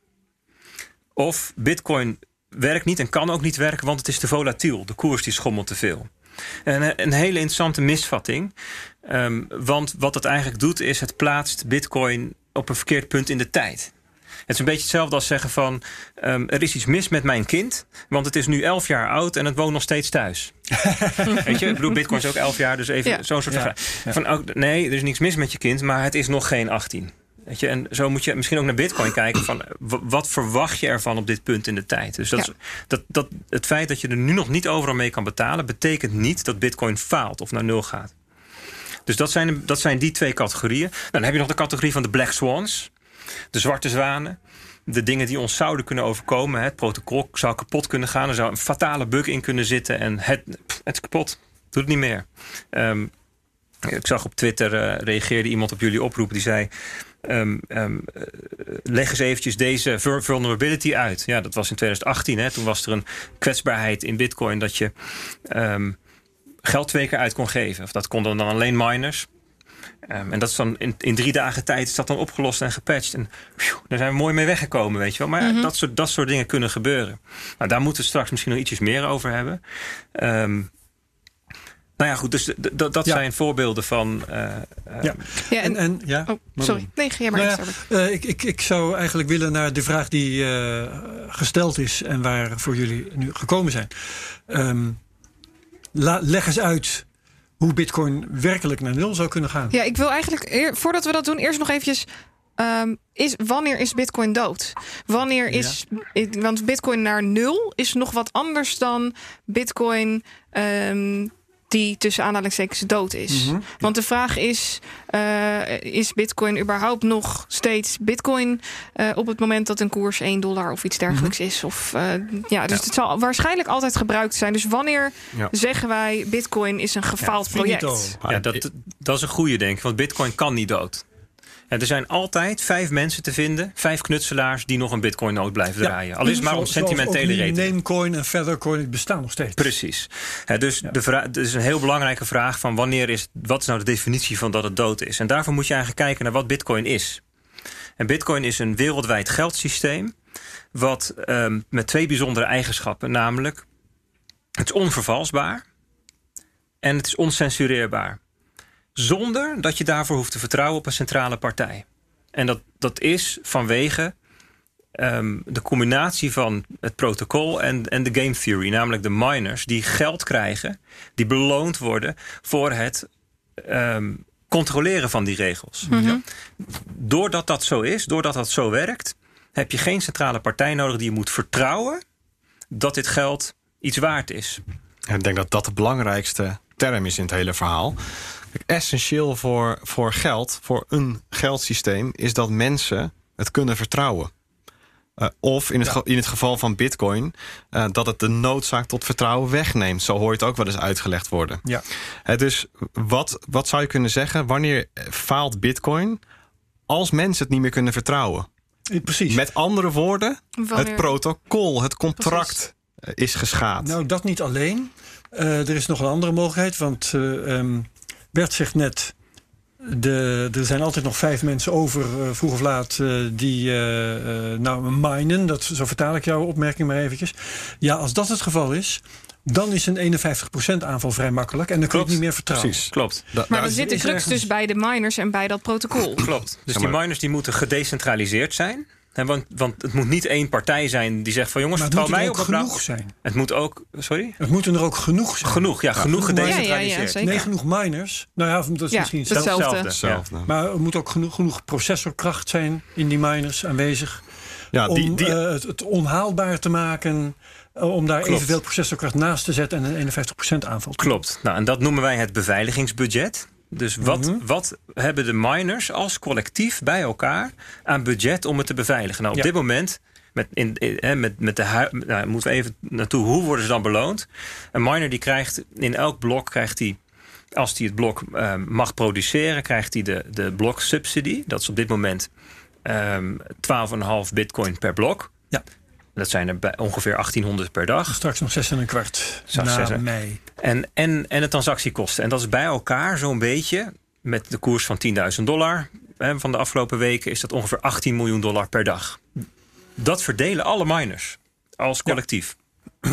Of Bitcoin werkt niet en kan ook niet werken, want het is te volatiel. De koers die schommelt te veel. En een hele interessante misvatting. Um, want wat het eigenlijk doet, is het plaatst Bitcoin op een verkeerd punt in de tijd. Het is een beetje hetzelfde als zeggen van... Um, er is iets mis met mijn kind, want het is nu elf jaar oud... en het woont nog steeds thuis. Weet je, ik bedoel, Bitcoin is ook elf jaar, dus even ja. zo'n soort ja. Ja. van... Oh, nee, er is niks mis met je kind, maar het is nog geen achttien. Weet je, en zo moet je misschien ook naar Bitcoin kijken van... wat verwacht je ervan op dit punt in de tijd? Dus dat, ja. dat, dat, het feit dat je er nu nog niet overal mee kan betalen... betekent niet dat Bitcoin faalt of naar nul gaat. Dus dat zijn, dat zijn die twee categorieën. Dan heb je nog de categorie van de Black Swans... De zwarte zwanen, de dingen die ons zouden kunnen overkomen. Het protocol zou kapot kunnen gaan. Er zou een fatale bug in kunnen zitten. En het, het is kapot. Doet het niet meer. Um, ik zag op Twitter, uh, reageerde iemand op jullie oproep. Die zei, um, um, uh, leg eens eventjes deze vulnerability uit. Ja, dat was in twintig achttien. Hè. Toen was er een kwetsbaarheid in Bitcoin dat je um, geld twee keer uit kon geven. Of dat konden dan alleen miners. Um, en dat is dan in, in drie dagen tijd is dat dan opgelost en gepatcht. En phew, daar zijn we mooi mee weggekomen, weet je wel. Maar mm-hmm. ja, dat, soort, dat soort dingen kunnen gebeuren. Nou, daar moeten we straks misschien nog ietsjes meer over hebben. Um, Nou ja, goed, dus d- d- dat ja. zijn voorbeelden van... Uh, uh, ja. ja, en, en, ja oh, sorry, nee, ga jij maar nou ja, uh, ik, ik, ik zou eigenlijk willen naar de vraag die uh, gesteld is... en waar voor jullie nu gekomen zijn. Um, la, leg eens uit hoe Bitcoin werkelijk naar nul zou kunnen gaan. Ja, ik wil eigenlijk, eer, voordat we dat doen, eerst nog eventjes... Um, is, wanneer is Bitcoin dood? Wanneer is... Ja. Want Bitcoin naar nul is nog wat anders dan Bitcoin... Um, die tussen aanhalingstekens dood is. Mm-hmm. Want de vraag is... Uh, is Bitcoin überhaupt nog steeds Bitcoin... Uh, op het moment dat een koers één dollar of iets dergelijks mm-hmm. is? Of, uh, ja, dus ja. het zal waarschijnlijk altijd gebruikt zijn. Dus wanneer ja. zeggen wij... Bitcoin is een gefaald ja, project? Ja, dat, dat is een goede, denk ik. Want Bitcoin kan niet dood. En er zijn altijd vijf mensen te vinden, vijf knutselaars... die nog een Bitcoin-noot blijven ja. draaien. Al is het maar om sentimentele redenen. Namecoin en Feathercoin bestaan nog steeds. Precies. He, dus ja. de vraag, het is een heel belangrijke vraag... van wanneer is, wat is nou de definitie van dat het dood is? En daarvoor moet je eigenlijk kijken naar wat Bitcoin is. En Bitcoin is een wereldwijd geldsysteem... wat um, met twee bijzondere eigenschappen... namelijk, het is onvervalsbaar... en het is oncensureerbaar. Zonder dat je daarvoor hoeft te vertrouwen op een centrale partij. En dat, dat is vanwege um, de combinatie van het protocol en, en de game theory. Namelijk de miners die geld krijgen, die beloond worden voor het um, controleren van die regels. Mm-hmm. Doordat dat zo is, doordat dat zo werkt, heb je geen centrale partij nodig die je moet vertrouwen dat dit geld iets waard is. Ik denk dat dat de belangrijkste term is in het hele verhaal. Essentieel voor, voor geld, voor een geldsysteem... is dat mensen het kunnen vertrouwen. Uh, of in het, ja. ge, in het geval van Bitcoin... Uh, dat het de noodzaak tot vertrouwen wegneemt. Zo hoor je het ook wel eens uitgelegd worden. Ja. Uh, dus wat, wat zou je kunnen zeggen? Wanneer faalt Bitcoin? Als mensen het niet meer kunnen vertrouwen. Precies. Met andere woorden, wanneer... het protocol, het contract... Precies. is geschaad. Nou, dat niet alleen. Uh, er is nog een andere mogelijkheid, want... Uh, um, Bert zegt net, de, er zijn altijd nog vijf mensen over, uh, vroeg of laat, uh, die uh, uh, nou minen. Dat, zo vertaal ik jouw opmerking maar eventjes. Ja, als dat het geval is, dan is een eenenvijftig procent aanval vrij makkelijk. En dan kun je het niet meer vertrouwen. Precies, klopt. Da- maar dan zit de crux dus bij de miners en bij dat protocol. Klopt. Dus die miners die moeten gedecentraliseerd zijn. He, want, want het moet niet één partij zijn die zegt van jongens, vertrouw mij op het moet er ook genoeg zijn. Het moet ook, sorry? Het moeten er ook genoeg zijn. Genoeg, ja, ja genoeg gedecentraliseerd. Ja, ja, ja, nee, genoeg miners. Nou ja, dat is ja, misschien hetzelfde. hetzelfde. hetzelfde. Ja. Maar er moet ook genoeg, genoeg processorkracht zijn in die miners aanwezig. Ja, die, die, om uh, het, het onhaalbaar te maken... Uh, om daar Klopt. evenveel processorkracht naast te zetten... en een eenenvijftig procent aanval. Klopt. Nou, en dat noemen wij het beveiligingsbudget. Dus wat, mm-hmm. wat hebben de miners als collectief bij elkaar aan budget om het te beveiligen? Nou, op ja. dit moment, met, in, in, met, met de hu- nou, moeten we even naartoe, hoe worden ze dan beloond? Een miner die krijgt in elk blok, krijgt hij, als hij het blok uh, mag produceren, krijgt hij de, de blok subsidy. Dat is op dit moment um, twaalf komma vijf bitcoin per blok. Ja. Dat zijn er bij ongeveer achttienhonderd per dag. Straks nog zes en een kwart na mei. En, en, en de transactiekosten. En dat is bij elkaar zo'n beetje... met de koers van tienduizend dollar... Hè, van de afgelopen weken... is dat ongeveer achttien miljoen dollar per dag. Dat verdelen alle miners als collectief. Ja.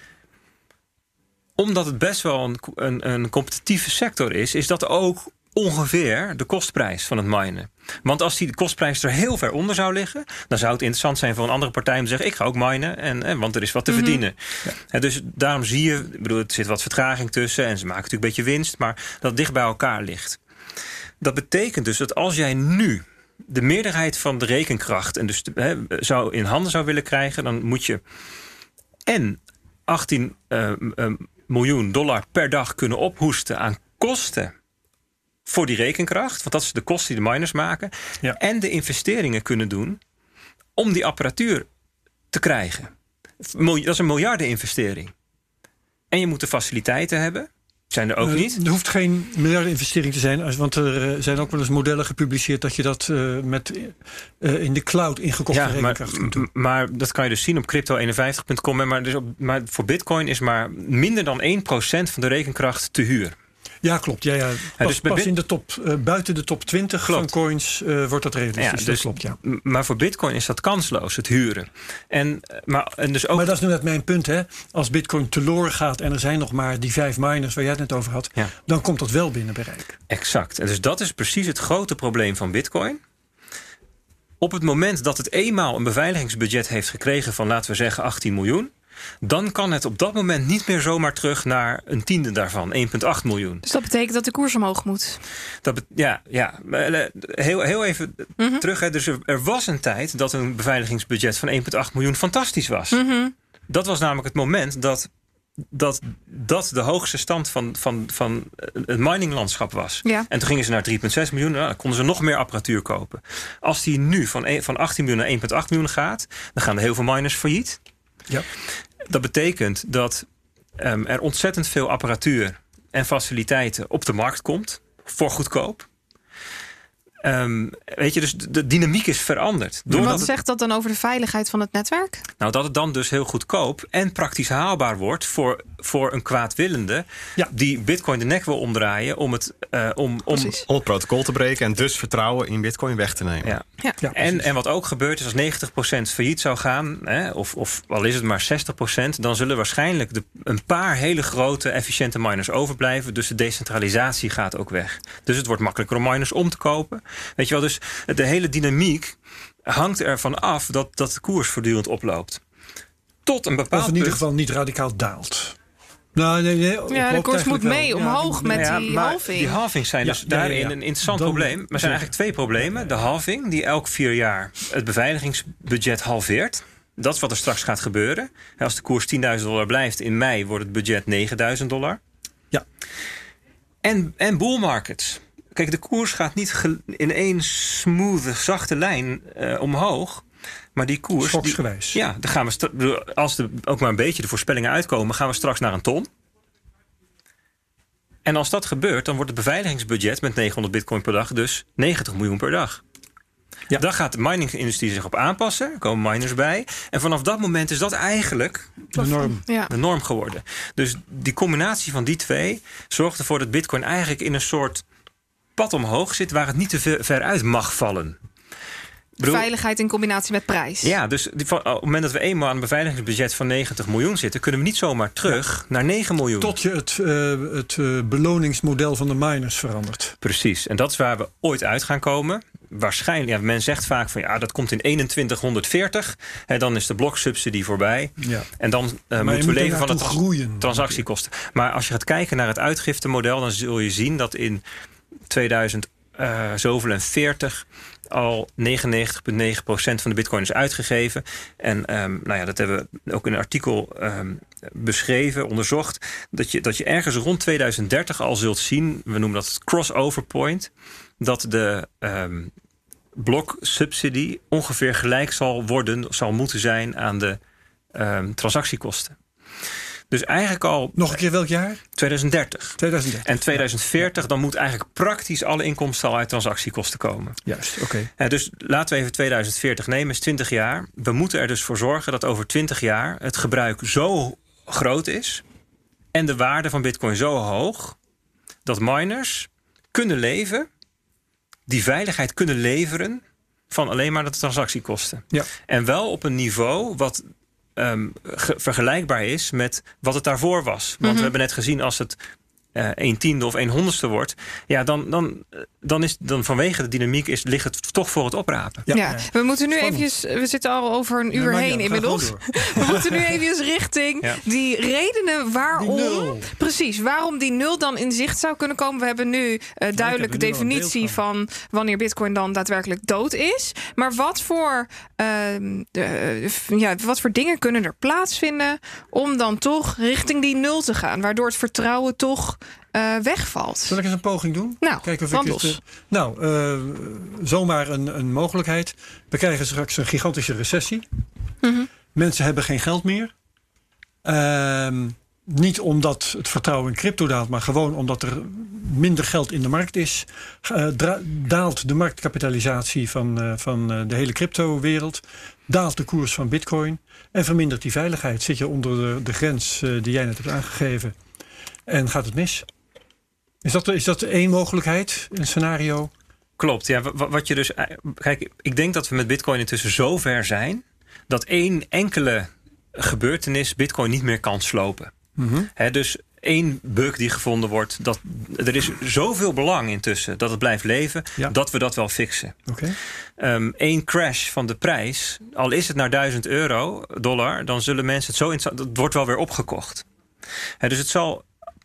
Omdat het best wel een, een, een competitieve sector is... is dat ook ongeveer de kostprijs van het minen. Want als die kostprijs er heel ver onder zou liggen... dan zou het interessant zijn voor een andere partij om te zeggen... ik ga ook minen, en, en, want er is wat te mm-hmm. verdienen. Ja. En dus daarom zie je, ik bedoel, er zit wat vertraging tussen... en ze maken natuurlijk een beetje winst, maar dat het dicht bij elkaar ligt. Dat betekent dus dat als jij nu de meerderheid van de rekenkracht... en dus he, zou in handen zou willen krijgen... dan moet je en achttien uh, uh, miljoen dollar per dag kunnen ophoesten aan kosten... voor die rekenkracht, want dat is de kosten die de miners maken... Ja. en de investeringen kunnen doen om die apparatuur te krijgen. Dat is een miljardeninvestering. En je moet de faciliteiten hebben. Zijn er ook uh, niet. Er hoeft geen miljardeninvestering te zijn... want er zijn ook wel eens modellen gepubliceerd... dat je dat uh, met uh, in de cloud ingekochte ja, rekenkracht maar, kunt doen. Maar dat kan je dus zien op crypto eenenvijftig punt com. Maar, dus op, maar voor Bitcoin is maar minder dan één procent van de rekenkracht te huur. Ja, klopt. Ja, ja. Pas, dus pas in de top, uh, buiten de top twintig klopt. van coins uh, wordt dat realistisch. Ja, dus, dat klopt, ja. Maar voor Bitcoin is dat kansloos, het huren. En, maar, en dus ook... maar dat is nu net mijn punt. Hè? Als Bitcoin teloor gaat en er zijn nog maar die vijf miners waar jij het net over had, ja. dan komt dat wel binnen bereik. Exact. En dus dat is precies het grote probleem van Bitcoin. Op het moment dat het eenmaal een beveiligingsbudget heeft gekregen van, laten we zeggen, achttien miljoen... dan kan het op dat moment niet meer zomaar terug naar een tiende daarvan, één komma acht miljoen. Dus dat betekent dat de koers omhoog moet? Dat be- ja, ja. Heel, heel even mm-hmm. terug. Hè. Dus er, er was een tijd dat een beveiligingsbudget van één komma acht miljoen fantastisch was. Mm-hmm. Dat was namelijk het moment dat dat, dat de hoogste stand van, van, van het mininglandschap was. Ja. En toen gingen ze naar drie komma zes miljoen. Nou, dan konden ze nog meer apparatuur kopen. Als die nu van, van achttien miljoen naar één komma acht miljoen gaat, dan gaan er heel veel miners failliet. Ja. Dat betekent dat um, er ontzettend veel apparatuur en faciliteiten op de markt komt. Voor goedkoop. Um, weet je, dus de dynamiek is veranderd. Wat het, zegt dat dan over de veiligheid van het netwerk? Nou, dat het dan dus heel goedkoop en praktisch haalbaar wordt voor, voor een kwaadwillende ja. die Bitcoin de nek wil omdraaien om het, uh, om, om, om het protocol te breken en dus vertrouwen in Bitcoin weg te nemen. Ja. Ja. Ja, en, en wat ook gebeurt is als negentig procent failliet zou gaan, hè, of, of al is het maar zestig procent, dan zullen waarschijnlijk de, een paar hele grote efficiënte miners overblijven. Dus de decentralisatie gaat ook weg. Dus het wordt makkelijker om miners om te kopen. Weet je wel, dus de hele dynamiek hangt ervan af dat, dat de koers voortdurend oploopt. Tot een bepaald Of in ieder geval niet radicaal daalt. Nou, nee, nee, ja, de koers moet mee wel. omhoog ja, met ja, die halving. Die halvings zijn dus ja, daarin ja, ja. een interessant Dan, probleem. Maar er zijn eigenlijk twee problemen. De halving, die elk vier jaar het beveiligingsbudget halveert. Dat is wat er straks gaat gebeuren. Als de koers tienduizend dollar blijft in mei, wordt het budget negenduizend dollar. Ja. En, en bull markets. Kijk, de koers gaat niet in één smooth, zachte lijn uh, omhoog. Maar die koers... Schoksgewijs. Die, ja, dan gaan we stra- als er ook maar een beetje de voorspellingen uitkomen, gaan we straks naar een ton. En als dat gebeurt, dan wordt het beveiligingsbudget met negenhonderd bitcoin per dag dus negentig miljoen per dag. Ja. Daar gaat de miningindustrie zich op aanpassen. Er komen miners bij. En vanaf dat moment is dat eigenlijk de norm, ja. de norm geworden. Dus die combinatie van die twee zorgt ervoor dat Bitcoin eigenlijk in een soort pad omhoog zit waar het niet te ver uit mag vallen. Bedoel, veiligheid in combinatie met prijs. Ja, dus die, op het moment dat we eenmaal aan een beveiligingsbudget van negentig miljoen zitten, kunnen we niet zomaar terug ja. naar negen miljoen. Tot je het, uh, het uh, beloningsmodel van de miners verandert. Precies, en dat is waar we ooit uit gaan komen. Waarschijnlijk, ja, men zegt vaak van ja, dat komt in eenentwintighonderdveertig. Hè, dan is de bloksubsidie voorbij. Ja. En dan uh, moeten we leven van de trans- groeien. transactiekosten. Maar als je gaat kijken naar het uitgiftemodel, dan zul je zien dat in tweeduizend uh, zoveel en veertig al negenennegentig komma negen procent van de bitcoin is uitgegeven. En um, nou ja, dat hebben we ook in een artikel um, beschreven, onderzocht. Dat je, dat je ergens rond tweeduizend dertig al zult zien, we noemen dat het crossover point, dat de um, bloksubsidie ongeveer gelijk zal worden, zal moeten zijn aan de um, transactiekosten. Dus eigenlijk al... Nog een keer welk jaar? tweeduizend dertig. tweeduizend dertig. En tweeduizend veertig, ja. Dan moet eigenlijk praktisch alle inkomsten al uit transactiekosten komen. Juist, oké. Okay. En dus laten we even tweeduizend veertig nemen, is twintig jaar. We moeten er dus voor zorgen dat over twintig jaar het gebruik zo groot is en de waarde van Bitcoin zo hoog, dat miners kunnen leven, die veiligheid kunnen leveren van alleen maar de transactiekosten. Ja. En wel op een niveau wat Um, ge- vergelijkbaar is met wat het daarvoor was. Want mm-hmm. we hebben net gezien, als het uh, een tiende of een honderdste wordt, ja, dan, dan, dan is dan vanwege de dynamiek is, ligt het toch voor het oprapen. Ja, ja. We moeten nu eventjes, we zitten al over een uur ja, heen ja, inmiddels. We moeten nu eventjes richting ja. die redenen waarom, die precies, waarom die nul dan in zicht zou kunnen komen. We hebben nu uh, duidelijke definitie van. van wanneer Bitcoin dan daadwerkelijk dood is. Maar wat voor, uh, de, uh, ja, wat voor dingen kunnen er plaatsvinden om dan toch richting die nul te gaan, waardoor het vertrouwen toch Uh, wegvalt. Zal ik eens een poging doen? Nou, Kijken of ik het, uh, nou uh, zomaar een, een mogelijkheid. We krijgen straks een gigantische recessie. Mm-hmm. Mensen hebben geen geld meer. Uh, niet omdat het vertrouwen in crypto daalt, maar gewoon omdat er minder geld in de markt is. Uh, dra- daalt de marktkapitalisatie van, uh, van uh, de hele crypto-wereld. Daalt de koers van Bitcoin. En vermindert die veiligheid. Zit je onder de, de grens uh, die jij net hebt aangegeven. En gaat het mis. Is dat, is dat één mogelijkheid, een scenario? Klopt, ja. Wat je dus. Kijk, ik denk dat we met Bitcoin intussen zo ver zijn dat één enkele gebeurtenis Bitcoin niet meer kan slopen. Mm-hmm. He, dus één bug die gevonden wordt, dat er is zoveel belang intussen dat het blijft leven, ja. dat we dat wel fixen. Okay. Um, één crash van de prijs, al is het naar duizend euro, dollar, dan zullen mensen het zo interessant. Het wordt wel weer opgekocht. He, dus het zal.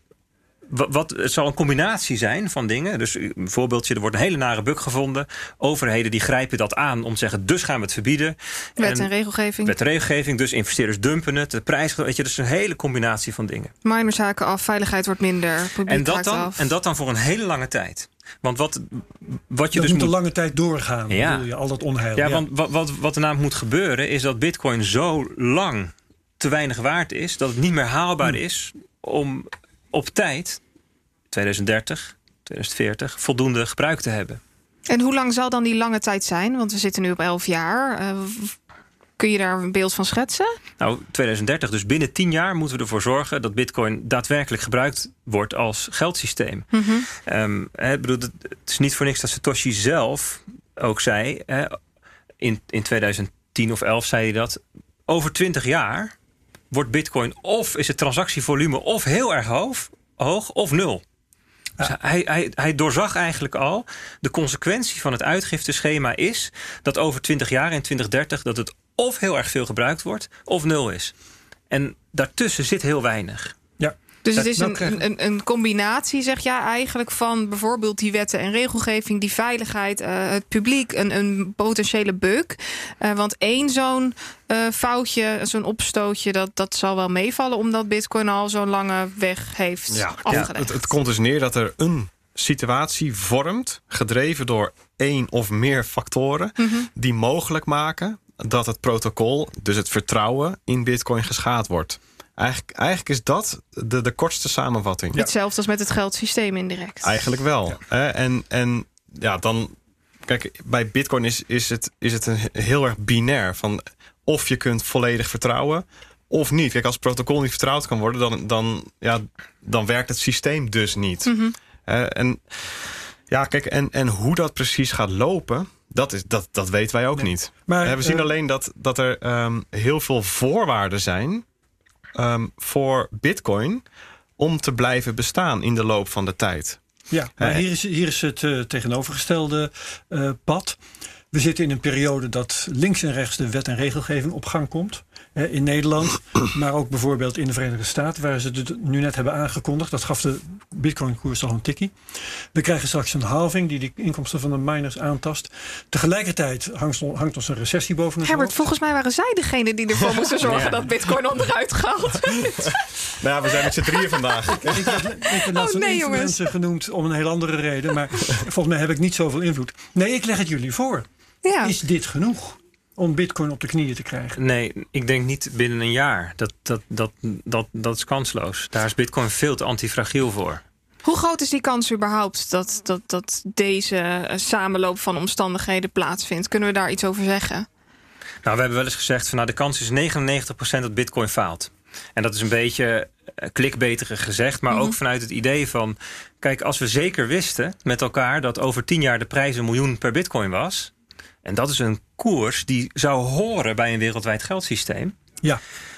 Wat, het zal een combinatie zijn van dingen. Dus een voorbeeldje, er wordt een hele nare bug gevonden. Overheden die grijpen dat aan om te zeggen, dus gaan we het verbieden. Wet en, en regelgeving. Wet en regelgeving, dus investeerders dumpen het. De prijs, weet je, dus een hele combinatie van dingen. Miners haken af, veiligheid wordt minder, publiek en dat haakt dan, af. En dat dan voor een hele lange tijd. Want wat, wat je dat dus moet moet een lange tijd doorgaan. Ja. Bedoel je, al dat onheil. Ja, ja. want wat, wat, wat er namelijk moet gebeuren is dat Bitcoin zo lang te weinig waard is dat het niet meer haalbaar hmm. is om op tijd twintig dertig, twintig veertig voldoende gebruik te hebben. En hoe lang zal dan die lange tijd zijn? Want we zitten nu op elf jaar. Uh, kun je daar een beeld van schetsen? Nou, twintig dertig, dus binnen tien jaar moeten we ervoor zorgen dat Bitcoin daadwerkelijk gebruikt wordt als geldsysteem. Mm-hmm. Um, he, bedoel, het is niet voor niks dat Satoshi zelf ook zei, he, in, in twintig tien of elf zei hij dat, over twintig jaar wordt Bitcoin of is het transactievolume of heel erg hoog, hoog of nul. Dus hij, hij, hij doorzag eigenlijk al, de consequentie van het uitgifteschema is dat over twintig jaar in twintig dertig dat het of heel erg veel gebruikt wordt of nul is. En daartussen zit heel weinig. Ja. Dus het is een, een, een combinatie, zeg jij eigenlijk, van bijvoorbeeld die wetten en regelgeving, die veiligheid, uh, het publiek, een, een potentiële bug. Uh, want één zo'n uh, foutje, zo'n opstootje, dat, dat zal wel meevallen, omdat Bitcoin al zo'n lange weg heeft ja, afgelegd. Ja, het, het komt dus neer dat er een situatie vormt, gedreven door één of meer factoren, mm-hmm. die mogelijk maken dat het protocol, dus het vertrouwen in Bitcoin, geschaad wordt. Eigenlijk, eigenlijk is dat de, de kortste samenvatting. Hetzelfde als met het geldsysteem indirect. Eigenlijk wel. Ja. En, en ja, dan. Kijk, bij Bitcoin is, is, het, is het een heel erg binair. Van of je kunt volledig vertrouwen of niet. Kijk, als het protocol niet vertrouwd kan worden, dan, dan, ja, dan werkt het systeem dus niet. Mm-hmm. Uh, en ja, kijk, en, en hoe dat precies gaat lopen, dat, is, dat, dat weten wij ook nee. niet. Maar, uh, we zien uh, alleen dat, dat er um, heel veel voorwaarden zijn Um, voor Bitcoin om te blijven bestaan in de loop van de tijd. Ja, maar uh, hier, is, hier is het uh, tegenovergestelde uh, pad. We zitten in een periode dat links en rechts de wet en regelgeving op gang komt. Uh, in Nederland, maar ook bijvoorbeeld in de Verenigde Staten, waar ze het nu net hebben aangekondigd. Dat gaf de Bitcoin-koers al een tikkie. We krijgen straks een halving die de inkomsten van de miners aantast. Tegelijkertijd hangt, hangt ons een recessie boven het Herbert, hoofd. volgens mij waren zij degene die ervoor moesten zorgen ja. dat Bitcoin onderuit gehaald werd. Nou ja, we zijn met z'n drieën vandaag. Ik heb, ik heb net oh, nee, mensen genoemd om een heel andere reden. Maar volgens mij heb ik niet zoveel invloed. Nee, ik leg het jullie voor. Ja. Is dit genoeg om Bitcoin op de knieën te krijgen? Nee, ik denk niet binnen een jaar. Dat, dat, dat, dat, dat is kansloos. Daar is Bitcoin veel te antifragiel voor. Hoe groot is die kans überhaupt dat, dat, dat deze samenloop van omstandigheden plaatsvindt? Kunnen we daar iets over zeggen? Nou, we hebben wel eens gezegd van nou, de kans is negenennegentig procent dat Bitcoin faalt. En dat is een beetje klikbetere gezegd, maar mm-hmm. ook vanuit het idee van, kijk, als we zeker wisten met elkaar dat over tien jaar de prijs een miljoen per Bitcoin was, en dat is een koers die zou horen bij een wereldwijd geldsysteem. Ja.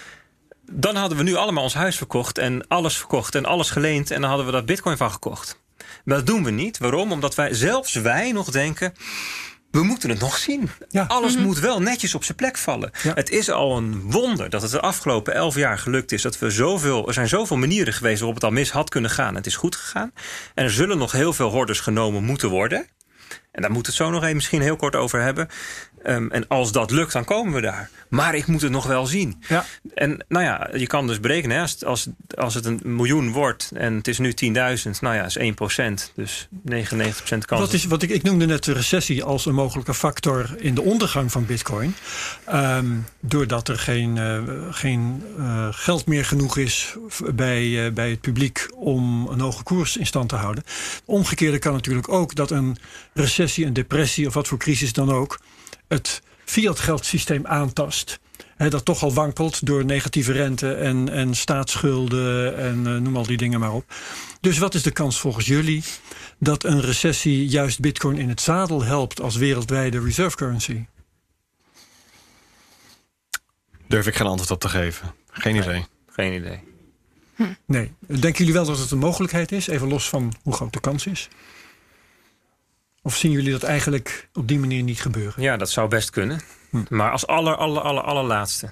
Dan hadden we nu allemaal ons huis verkocht en alles verkocht en alles geleend en dan hadden we daar Bitcoin van gekocht. Maar dat doen we niet. Waarom? Omdat wij, zelfs wij nog denken, we moeten het nog zien. Ja. Alles mm-hmm. moet wel netjes op zijn plek vallen. Ja. Het is al een wonder dat het de afgelopen elf jaar gelukt is. Dat we zoveel, er zijn zoveel manieren geweest waarop het al mis had kunnen gaan. Het is goed gegaan. En er zullen nog heel veel hordes genomen moeten worden. En daar moet het zo nog even misschien heel kort over hebben. Um, en als dat lukt, dan komen we daar. Maar ik moet het nog wel zien. Ja. En nou ja, je kan dus berekenen, hè, als, als, als het een miljoen wordt en het is nu tienduizend, nou ja, is één procent. Dus negenennegentig procent kans. Wat is, wat ik, ik noemde net de recessie als een mogelijke factor in de ondergang van Bitcoin. Um, doordat er geen, uh, geen uh, geld meer genoeg is bij, uh, bij het publiek om een hoge koers in stand te houden. Omgekeerde kan natuurlijk ook dat een recessie, een depressie of wat voor crisis dan ook het fiat geldsysteem aantast. He, dat toch al wankelt door negatieve rente en, en staatsschulden en uh, noem al die dingen maar op. Dus wat is de kans volgens jullie dat een recessie juist Bitcoin in het zadel helpt als wereldwijde reserve currency? Durf ik geen antwoord op te geven. Geen idee. Nee, geen idee. Hm. Nee. Denken jullie wel dat het een mogelijkheid is? Even los van hoe groot de kans is. Of zien jullie dat eigenlijk op die manier niet gebeuren? Ja, dat zou best kunnen. Hm. Maar als aller, aller, aller, allerlaatste.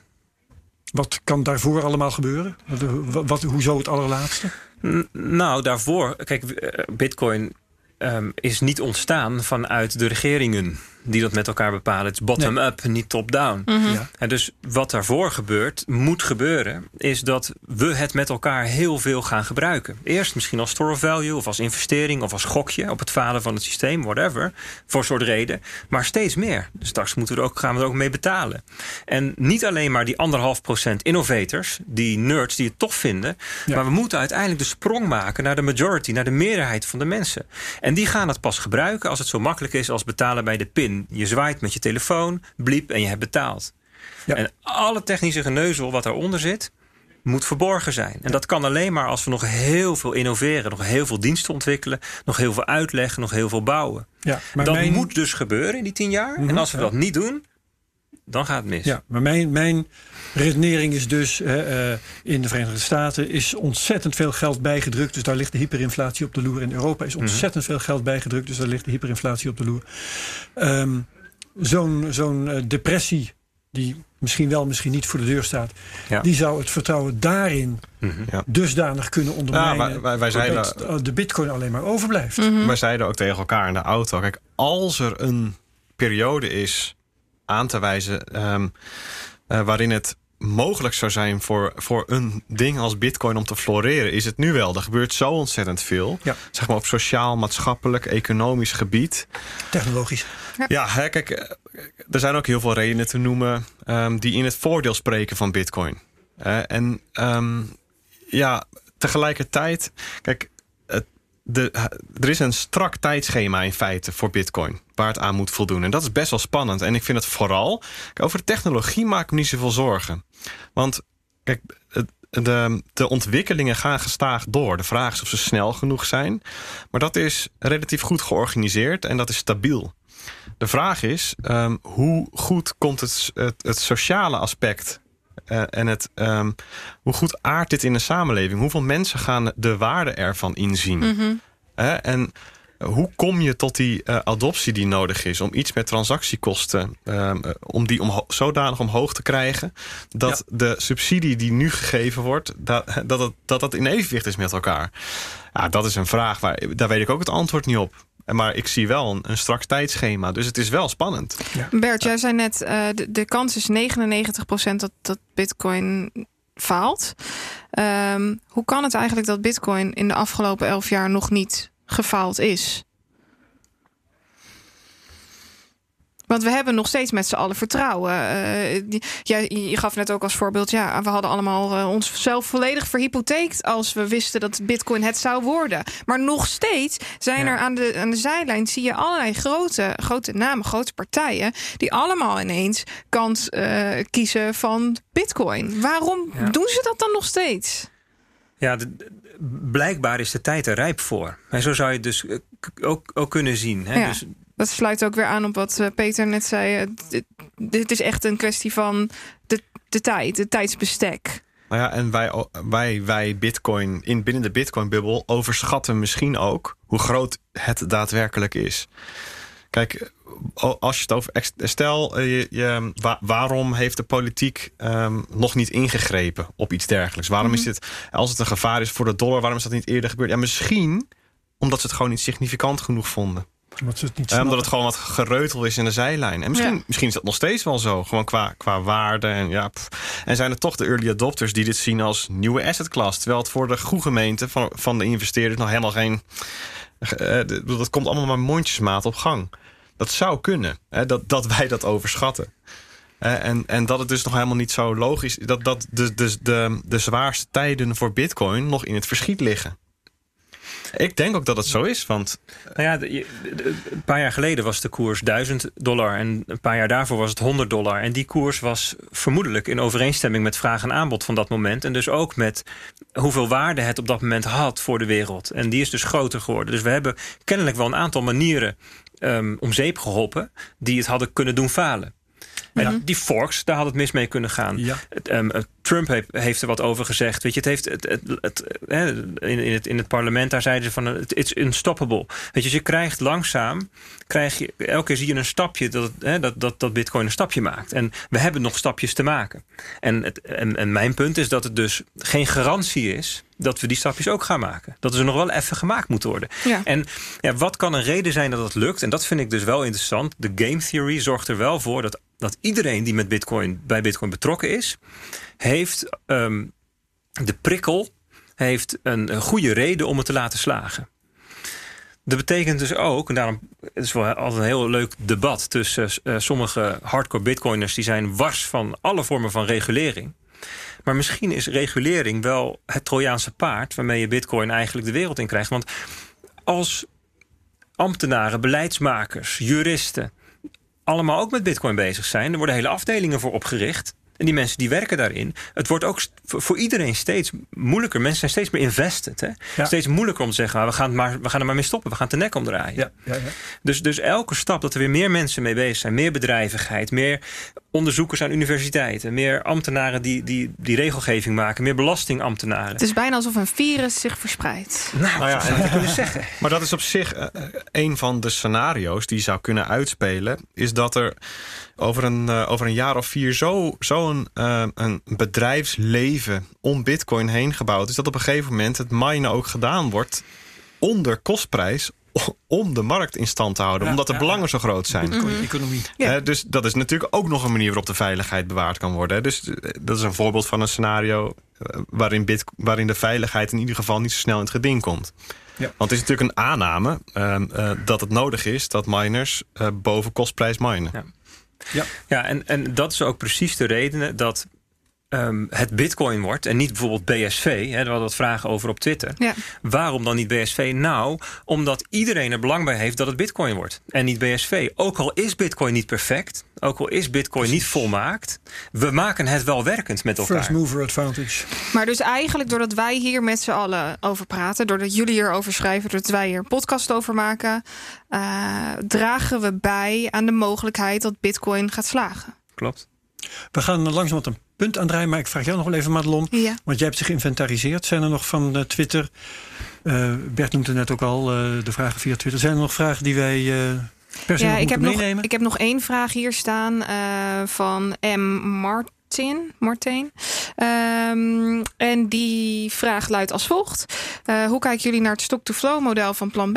Wat kan daarvoor allemaal gebeuren? Wat, wat, hoezo het allerlaatste? N- nou, daarvoor... Kijk, Bitcoin um, is niet ontstaan vanuit de regeringen die dat met elkaar bepalen. Het is bottom-up, nee. niet top-down. Mm-hmm. Ja. En dus wat daarvoor gebeurt, moet gebeuren, is dat we het met elkaar heel veel gaan gebruiken. Eerst misschien als store of value, of als investering, of als gokje op het falen van het systeem, whatever, voor een soort reden. Maar steeds meer. Dus straks moeten we er ook, gaan we er ook mee betalen. En niet alleen maar die anderhalf procent innovators, die nerds die het tof vinden, ja. maar we moeten uiteindelijk de sprong maken naar de majority, naar de meerderheid van de mensen. En die gaan het pas gebruiken als het zo makkelijk is als betalen bij de pin. Je zwaait met je telefoon, bliep en je hebt betaald. Ja. En alle technische geneuzel wat daaronder zit, moet verborgen zijn. En ja. dat kan alleen maar als we nog heel veel innoveren, nog heel veel diensten ontwikkelen, nog heel veel uitleggen, nog heel veel bouwen. Ja, maar dat mijn... moet dus gebeuren in die tien jaar. Mm-hmm, en als we ja. dat niet doen, dan gaat het mis. Ja, maar mijn, mijn redenering is dus, uh, in de Verenigde Staten is ontzettend veel geld bijgedrukt. Dus daar ligt de hyperinflatie op de loer. In Europa is ontzettend mm-hmm. veel geld bijgedrukt. Dus daar ligt de hyperinflatie op de loer. Um, zo'n, zo'n uh, depressie, die misschien wel, misschien niet voor de deur staat, ja. die zou het vertrouwen daarin mm-hmm. ja. dusdanig kunnen ondermijnen, ja, wij, wij zeiden, dat de bitcoin alleen maar overblijft. Mm-hmm. Wij zeiden ook tegen elkaar in de auto, kijk, als er een periode is aan te wijzen um, uh, waarin het mogelijk zou zijn voor, voor een ding als bitcoin om te floreren, is het nu wel. Er gebeurt zo ontzettend veel. Ja. Zeg maar op sociaal, maatschappelijk, economisch gebied. Technologisch. Ja, ja hè, kijk, er zijn ook heel veel redenen te noemen um, die in het voordeel spreken van bitcoin. Uh, en um, ja, tegelijkertijd, kijk, De, er is een strak tijdschema in feite voor bitcoin waar het aan moet voldoen. En dat is best wel spannend. En ik vind het vooral, over de technologie maak ik me niet zoveel zorgen. Want kijk, de, de ontwikkelingen gaan gestaag door. De vraag is of ze snel genoeg zijn. Maar dat is relatief goed georganiseerd en dat is stabiel. De vraag is, um, hoe goed komt het, het, het sociale aspect Uh, en het, um, hoe goed aardt dit in de samenleving? Hoeveel mensen gaan de waarde ervan inzien? Mm-hmm. Uh, en hoe kom je tot die uh, adoptie die nodig is om iets met transactiekosten, um, uh, om die omho- zodanig omhoog te krijgen dat ja. de subsidie die nu gegeven wordt, dat dat, dat, dat dat in evenwicht is met elkaar? Ja, dat is een vraag, waar, daar weet ik ook het antwoord niet op. Maar ik zie wel een, een strak tijdschema. Dus het is wel spannend. Ja. Bert, jij zei net, uh, de, de kans is negenennegentig procent dat, dat bitcoin faalt. Um, hoe kan het eigenlijk dat bitcoin in de afgelopen elf jaar nog niet gefaald is? Want we hebben nog steeds met z'n allen vertrouwen. Uh, die, ja, je gaf net ook als voorbeeld, ja, we hadden allemaal uh, onszelf volledig verhypotheekt als we wisten dat Bitcoin het zou worden. Maar nog steeds zijn ja. er aan de, aan de zijlijn, zie je allerlei grote, grote namen, grote partijen, die allemaal ineens kant uh, kiezen van Bitcoin. Waarom ja. doen ze dat dan nog steeds? Ja, de, de, blijkbaar is de tijd er rijp voor. En zo zou je het dus ook, ook kunnen zien. Hè? Ja. Dus, dat sluit ook weer aan op wat Peter net zei. Dit is echt een kwestie van de, de tijd, het tijdsbestek. Nou ja, en wij, wij, wij Bitcoin, in binnen de Bitcoin-bubbel overschatten misschien ook hoe groot het daadwerkelijk is. Kijk, als je het over. Stel, je, je, waarom heeft de politiek um, nog niet ingegrepen op iets dergelijks? Waarom mm-hmm. is dit, als het een gevaar is voor de dollar, waarom is dat niet eerder gebeurd? Ja, misschien omdat ze het gewoon niet significant genoeg vonden. Omdat, ze het niet uh, omdat het gewoon wat gereutel is in de zijlijn. En misschien, ja. misschien is dat nog steeds wel zo. Gewoon qua, qua waarde. En, ja, en zijn het toch de early adopters die dit zien als nieuwe asset class. Terwijl het voor de goede gemeente van, van de investeerders nog helemaal geen. Uh, dat komt allemaal maar mondjesmaat op gang. Dat zou kunnen. Hè, dat, dat wij dat overschatten. Uh, en, en dat het dus nog helemaal niet zo logisch is. Dat, dat de, de, de, de zwaarste tijden voor Bitcoin nog in het verschiet liggen. Ik denk ook dat het zo is, want... Nou ja, de, de, de, een paar jaar geleden was de koers duizend dollar... en een paar jaar daarvoor was het honderd dollar. En die koers was vermoedelijk in overeenstemming met vraag en aanbod van dat moment. En dus ook met hoeveel waarde het op dat moment had voor de wereld. En die is dus groter geworden. Dus we hebben kennelijk wel een aantal manieren um, om zeep geholpen... die het hadden kunnen doen falen. En ja. die forks, daar had het mis mee kunnen gaan. Ja. Um, Trump heeft, heeft er wat over gezegd. Weet je, het heeft het, het, het, het, in, in, het, in het parlement, daar zeiden ze van it's unstoppable. Weet je, dus je krijgt langzaam, krijg je, elke keer zie je een stapje dat, hè, dat, dat, dat Bitcoin een stapje maakt. En we hebben nog stapjes te maken. En, het, en, en mijn punt is dat het dus geen garantie is dat we die stapjes ook gaan maken. Dat ze nog wel even gemaakt moeten worden. Ja. En ja, wat kan een reden zijn dat dat lukt? En dat vind ik dus wel interessant. De game theory zorgt er wel voor dat, dat iedereen die met Bitcoin, bij Bitcoin betrokken is, heeft um, de prikkel, heeft een, een goede reden om het te laten slagen. Dat betekent dus ook, en daarom is het wel altijd een heel leuk debat tussen uh, sommige hardcore Bitcoiners die zijn wars van alle vormen van regulering. Maar misschien is regulering wel het Trojaanse paard waarmee je Bitcoin eigenlijk de wereld in krijgt. Want als ambtenaren, beleidsmakers, juristen allemaal ook met Bitcoin bezig zijn, er worden hele afdelingen voor opgericht. En die mensen die werken daarin. Het wordt ook voor iedereen steeds moeilijker. Mensen zijn steeds meer invested. Hè? Ja. Steeds moeilijker om te zeggen, we gaan, maar, we gaan er maar mee stoppen. We gaan het de nek omdraaien. Ja, ja, ja. Dus, dus elke stap dat er weer meer mensen mee bezig zijn. Meer bedrijvigheid. Meer onderzoekers aan universiteiten. Meer ambtenaren die, die, die regelgeving maken. Meer belastingambtenaren. Het is bijna alsof een virus zich verspreidt. Nou, nou ja, dat zou je kunnen zeggen. Maar dat is op zich uh, een van de scenario's die zou kunnen uitspelen. Is dat er over een, uh, over een jaar of vier zo, zo een, uh, een bedrijfsleven om Bitcoin heen gebouwd is, dat op een gegeven moment het minen ook gedaan wordt onder kostprijs om de markt in stand te houden. Ja, omdat de ja, belangen ja. zo groot zijn. Bitcoin-economie. Ja. Uh, dus dat is natuurlijk ook nog een manier waarop de veiligheid bewaard kan worden. Dus uh, dat is een voorbeeld van een scenario uh, waarin, bit, waarin de veiligheid in ieder geval niet zo snel in het geding komt. Ja. Want het is natuurlijk een aanname uh, uh, dat het nodig is dat miners uh, boven kostprijs minen. Ja. Ja, ja en, en dat is ook precies de reden dat um, het Bitcoin wordt en niet bijvoorbeeld B S V. Hè, we hadden wat vragen over op Twitter. Ja. Waarom dan niet B S V? Nou, omdat iedereen er belang bij heeft dat het Bitcoin wordt. En niet B S V. Ook al is Bitcoin niet perfect, ook al is Bitcoin niet volmaakt, we maken het wel werkend met elkaar. First mover advantage. Maar dus eigenlijk doordat wij hier met z'n allen over praten, doordat jullie hierover schrijven, doordat wij hier een podcast over maken, uh, dragen we bij aan de mogelijkheid dat Bitcoin gaat slagen. Klopt. We gaan langzamerhand een punt aandraaien, maar ik vraag jou nog wel even, Madelon. Ja. Want jij hebt zich geïnventariseerd. Zijn er nog van uh, Twitter, uh, Bert noemde net ook al uh, de vragen via Twitter. Zijn er nog vragen die wij uh, per se ja, nog ik moeten heb meenemen? Nog, ik heb nog één vraag hier staan uh, van M. Martin. Martin. Um, en die vraag luidt als volgt. Uh, hoe kijken jullie naar het stock-to-flow model van plan B?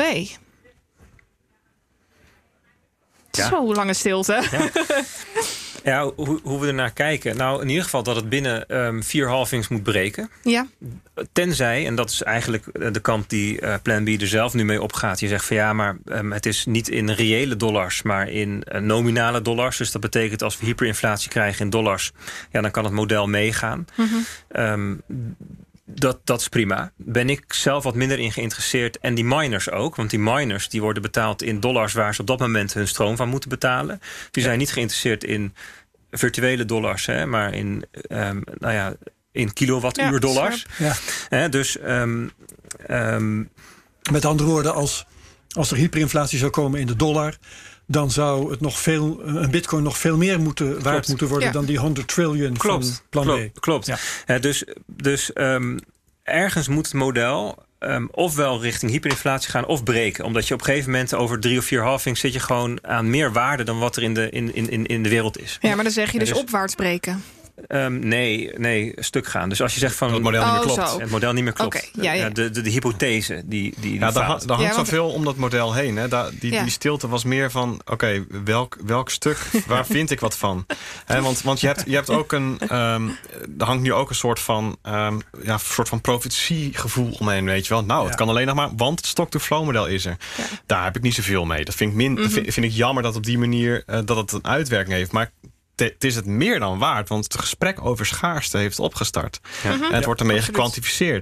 Ja. Zo lange stilte. Ja. Ja, hoe, hoe we ernaar kijken. Nou, in ieder geval dat het binnen um, vier halvings moet breken. Ja. Tenzij, en dat is eigenlijk de kant die uh, Plan B er zelf nu mee opgaat. Je zegt van ja, maar um, het is niet in reële dollars, maar in uh, nominale dollars. Dus dat betekent als we hyperinflatie krijgen in dollars, ja, dan kan het model meegaan. Mm-hmm. Um, Dat, dat is prima. Ben ik zelf wat minder in geïnteresseerd. En die miners ook. Want die miners die worden betaald in dollars waar ze op dat moment hun stroom van moeten betalen. Die zijn niet geïnteresseerd in virtuele dollars. Hè, maar in, um, nou ja, in kilowattuur ja, dollars. Ja. Hè, dus um, um, met andere woorden, als, als er hyperinflatie zou komen in de dollar, dan zou het nog veel, een bitcoin nog veel meer moeten, waard klopt. moeten worden ja. dan die honderd triljoen van plan klopt, B. Klopt. Ja. Ja, dus dus um, ergens moet het model um, ofwel richting hyperinflatie gaan of breken. Omdat je op een gegeven moment over drie of vier halvings zit je gewoon aan meer waarde dan wat er in de, in, in, in de wereld is. Ja, maar dan zeg je dus, dus opwaarts breken. Um, nee, nee, stuk gaan. Dus als je zegt van het model oh, niet meer klopt. Zo. Het model niet meer klopt. Okay, ja, ja. De, de, de hypothese die, die, die ja, daar, ha, daar hangt ja, want... zoveel om dat model heen. Hè. Da, die, ja. die stilte was meer van oké, okay, welk, welk stuk, waar vind ik wat van? He, want want je, hebt, je hebt ook een um, er hangt nu ook een soort van um, ja, soort van profetiegevoel omheen, weet je wel. Nou, ja. het kan alleen nog maar, want het stock-to-flow model is er. Ja. Daar heb ik niet zoveel mee. Dat vind ik, min, mm-hmm. vind, vind ik jammer dat op die manier uh, dat het een uitwerking heeft. Maar het is het meer dan waard, want het gesprek over schaarste heeft opgestart. Ja. Mm-hmm. En het wordt ermee ja, gekwantificeerd.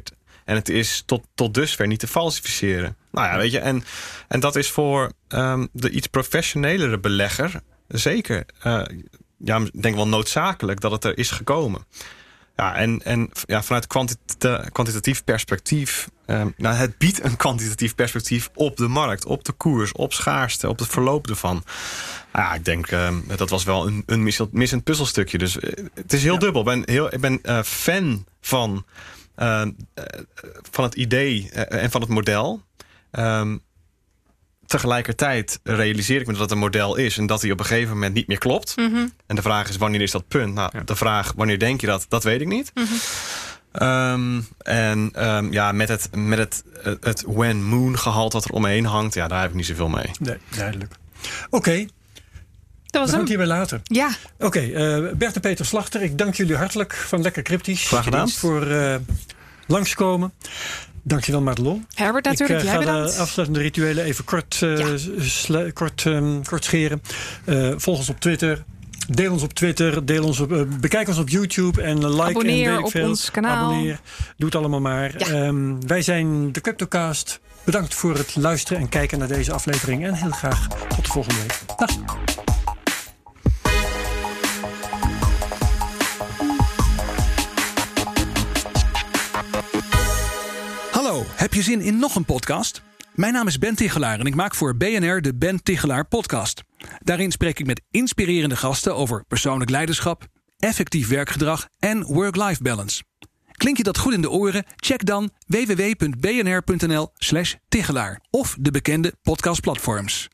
En het is tot, tot dusver niet te falsificeren. Nou ja, weet je, en, en dat is voor um, de iets professionelere belegger zeker, uh, ja, denk wel noodzakelijk dat het er is gekomen. Ja, en, en ja, vanuit kwantita- kwantitatief perspectief, um, nou, het biedt een kwantitatief perspectief op de markt, op de koers, op schaarste, op het verloop ervan. Ja, ik denk, uh, dat was wel een, een missend, missend puzzelstukje. Dus uh, het is heel ja. dubbel. Ik ben, heel, ik ben uh, fan van, uh, uh, van het idee uh, en van het model. Um, tegelijkertijd realiseer ik me dat het een model is en dat hij op een gegeven moment niet meer klopt. Mm-hmm. En de vraag is, wanneer is dat punt? Nou, ja. de vraag, wanneer denk je dat? Dat weet ik niet. Mm-hmm. Um, en um, ja, met het, met het, het when-moon gehalte wat er omheen hangt, ja, daar heb ik niet zoveel mee. Nee, duidelijk. Oké. Okay. Dat was we gaan het hierbij laten. Ja. Oké, okay, uh, Bert en Peter Slachter, ik dank jullie hartelijk van Lekker Cryptisch. Graag gedaan. Voor uh, langskomen. Dankjewel, Madelon. Herbert, natuurlijk. Ik uh, Jij ga bedankt. de afsluitende rituelen even kort, uh, ja. slu- kort, um, kort scheren. Uh, volg ons op Twitter. Deel ons op Twitter. Deel ons op, uh, bekijk ons op YouTube. En like Abonneer en weet ik op veel. ons kanaal. Abonneer. Doe het allemaal maar. Ja. Um, wij zijn de Cryptocast. Bedankt voor het luisteren en kijken naar deze aflevering. En heel graag tot de volgende week. Dag. Hallo, heb je zin in nog een podcast? Mijn naam is Ben Tichelaar en ik maak voor B N R de Ben Tichelaar podcast. Daarin spreek ik met inspirerende gasten over persoonlijk leiderschap, effectief werkgedrag en work-life balance. Klink je dat goed in de oren? Check dan w w w punt b n r punt n l slash Tichelaar of de bekende podcastplatforms.